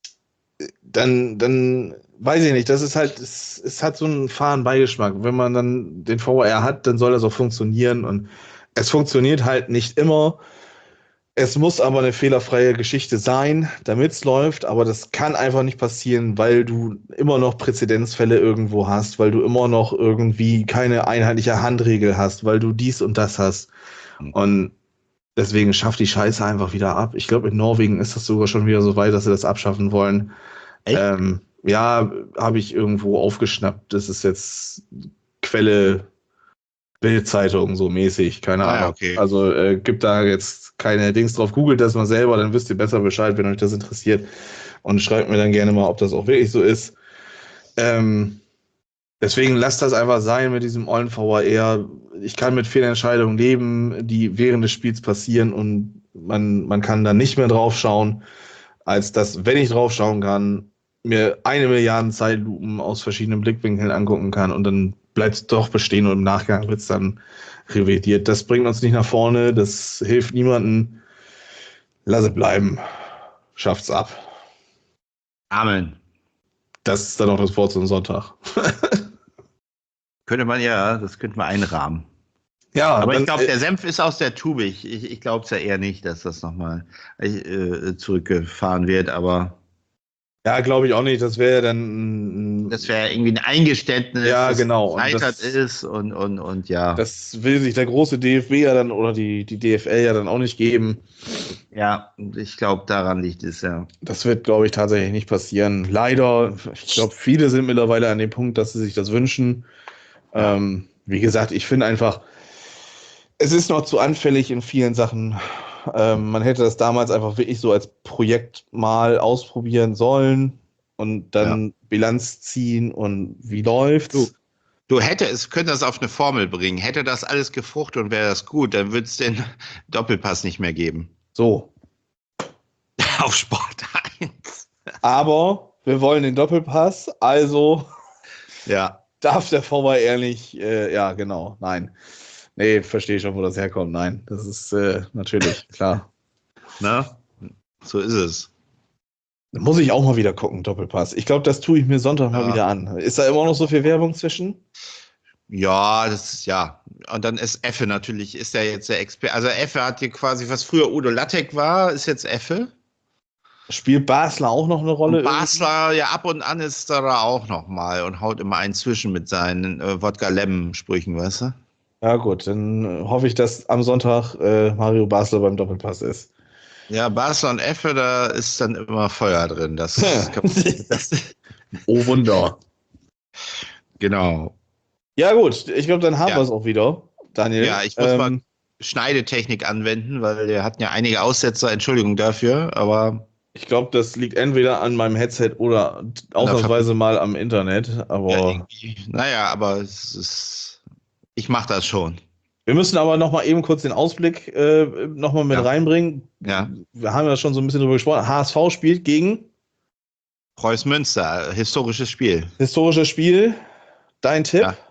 dann, dann weiß ich nicht, das ist halt, es, es hat so einen fahren Beigeschmack. Wenn man dann den V A R hat, dann soll das auch funktionieren und es funktioniert halt nicht immer. Es muss aber eine fehlerfreie Geschichte sein, damit es läuft, aber das kann einfach nicht passieren, weil du immer noch Präzedenzfälle irgendwo hast, weil du immer noch irgendwie keine einheitliche Handregel hast, weil du dies und das hast. Und deswegen schafft die Scheiße einfach wieder ab. Ich glaube, in Norwegen ist das sogar schon wieder so weit, dass sie das abschaffen wollen. Ähm, ja, habe ich irgendwo aufgeschnappt. Das ist jetzt Quelle Bild-Zeitung so mäßig, keine Ahnung. Ah, okay. Also äh, gibt da jetzt keine Dings drauf. Googelt das mal selber, dann wisst ihr besser Bescheid, wenn euch das interessiert. Und schreibt mir dann gerne mal, ob das auch wirklich so ist. Ähm, deswegen lasst das einfach sein mit diesem ollen V A R. Ich kann mit Fehlentscheidungen leben, die während des Spiels passieren und man, man kann dann nicht mehr drauf schauen, als dass, wenn ich drauf schauen kann, mir eine Milliarde Zeitlupen aus verschiedenen Blickwinkeln angucken kann und dann bleibt es doch bestehen und im Nachgang wird es dann revidiert. Das bringt uns nicht nach vorne, das hilft niemandem. Lass es bleiben. Schafft's ab. Amen. Das ist dann auch das Wort zum Sonntag. Könnte man ja, das könnte man einrahmen. Ja, aber dann, ich glaube, der Senf ist aus der Tube. Ich, ich, ich glaube es ja eher nicht, dass das nochmal äh, zurückgefahren wird, aber. Ja, glaube ich auch nicht. Das wäre dann. Das wäre irgendwie ein Eingeständnis, ja, dass genau. es gescheitert ist und, und, und ja. Das will sich der große D F B ja dann oder die, die D F L ja dann auch nicht geben. Ja, ich glaube, daran liegt es, ja. Das wird, glaube ich, tatsächlich nicht passieren. Leider, ich glaube, viele sind mittlerweile an dem Punkt, dass sie sich das wünschen. Ja. Ähm, wie gesagt, ich finde einfach, es ist noch zu anfällig in vielen Sachen. Ähm, man hätte das damals einfach wirklich so als Projekt mal ausprobieren sollen. und dann ja. Bilanz ziehen und wie läuft's? Du, du hättest, könntest das auf eine Formel bringen. Hätte das alles gefruchtet und wäre das gut, dann würde es den Doppelpass nicht mehr geben. So. Auf Sport eins. Aber wir wollen den Doppelpass, also ja. darf der V W R nicht, äh, ja genau, nein. Nee, verstehe schon, wo das herkommt. Nein, das ist äh, natürlich, klar. Na, so ist es. Muss ich auch mal wieder gucken, Doppelpass. Ich glaube, das tue ich mir Sonntag mal ja. wieder an. Ist da immer noch so viel Werbung zwischen? Ja, das ist, ja. Und dann ist Effe natürlich, ist der jetzt der Experte. Also Effe hat hier quasi, was früher Udo Lattek war, ist jetzt Effe. Spielt Basler auch noch eine Rolle? Und Basler, irgendwie? Ja, ab und an ist er da auch noch mal und haut immer einen zwischen mit seinen äh, Wodka-Lemon-Sprüchen, weißt du? Ja gut, dann hoffe ich, dass am Sonntag äh, Mario Basler beim Doppelpass ist. Ja, Basler und Effe, da ist dann immer Feuer drin. Das, das oh Wunder. Genau. Ja gut, ich glaube, dann haben ja. wir es auch wieder, Daniel. Ja, ich muss ähm, mal Schneidetechnik anwenden, weil wir hatten ja einige Aussetzer, Entschuldigung dafür, aber... Ich glaube, das liegt entweder an meinem Headset oder ausnahmsweise mal am Internet, aber... Ja, naja, aber es ist... Ich mache das schon. Wir müssen aber noch mal eben kurz den Ausblick äh, noch mal mit ja. reinbringen. Ja. Wir haben ja schon so ein bisschen drüber gesprochen. H S V spielt gegen... Preußen Münster, historisches Spiel. Historisches Spiel. Dein Tipp? Ja.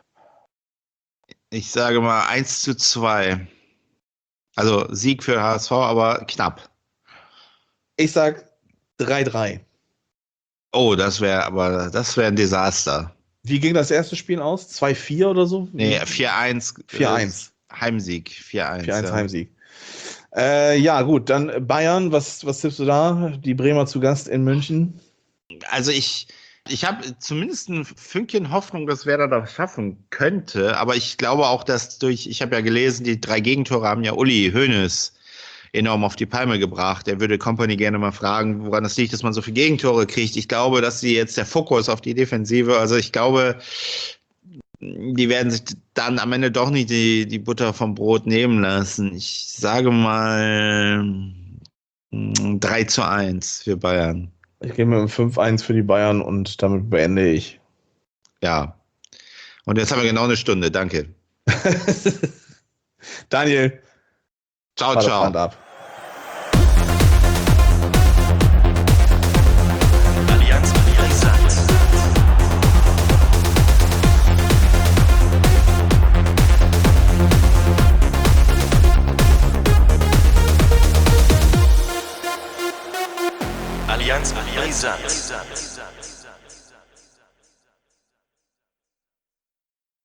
Ich sage mal eins zu zwei. Also Sieg für H S V, aber knapp. Ich sag drei drei. Oh, das wäre aber das wäre ein Desaster. Wie ging das erste Spiel aus? zwei vier oder so? Nee, vier eins. vier eins. Heimsieg. vier eins. vier eins ja. Heimsieg. Äh, ja, gut, dann Bayern. Was, was tippst du da? Die Bremer zu Gast in München? Also ich, ich habe zumindest ein Fünkchen Hoffnung, dass Werder das schaffen könnte. Aber ich glaube auch, dass durch, ich habe ja gelesen, die drei Gegentore haben ja Uli Hoeneß enorm auf die Palme gebracht. Er würde Kompany gerne mal fragen, woran das liegt, dass man so viele Gegentore kriegt. Ich glaube, dass sie jetzt der Fokus auf die Defensive, also ich glaube, die werden sich dann am Ende doch nicht die, die Butter vom Brot nehmen lassen. Ich sage mal drei zu eins für Bayern. Ich gehe mit einem fünf eins für die Bayern und damit beende ich. Ja. Und jetzt haben wir genau eine Stunde. Danke. Daniel. Ciao, ciao. Ab. Allianz Brisant. Allianz Brisant.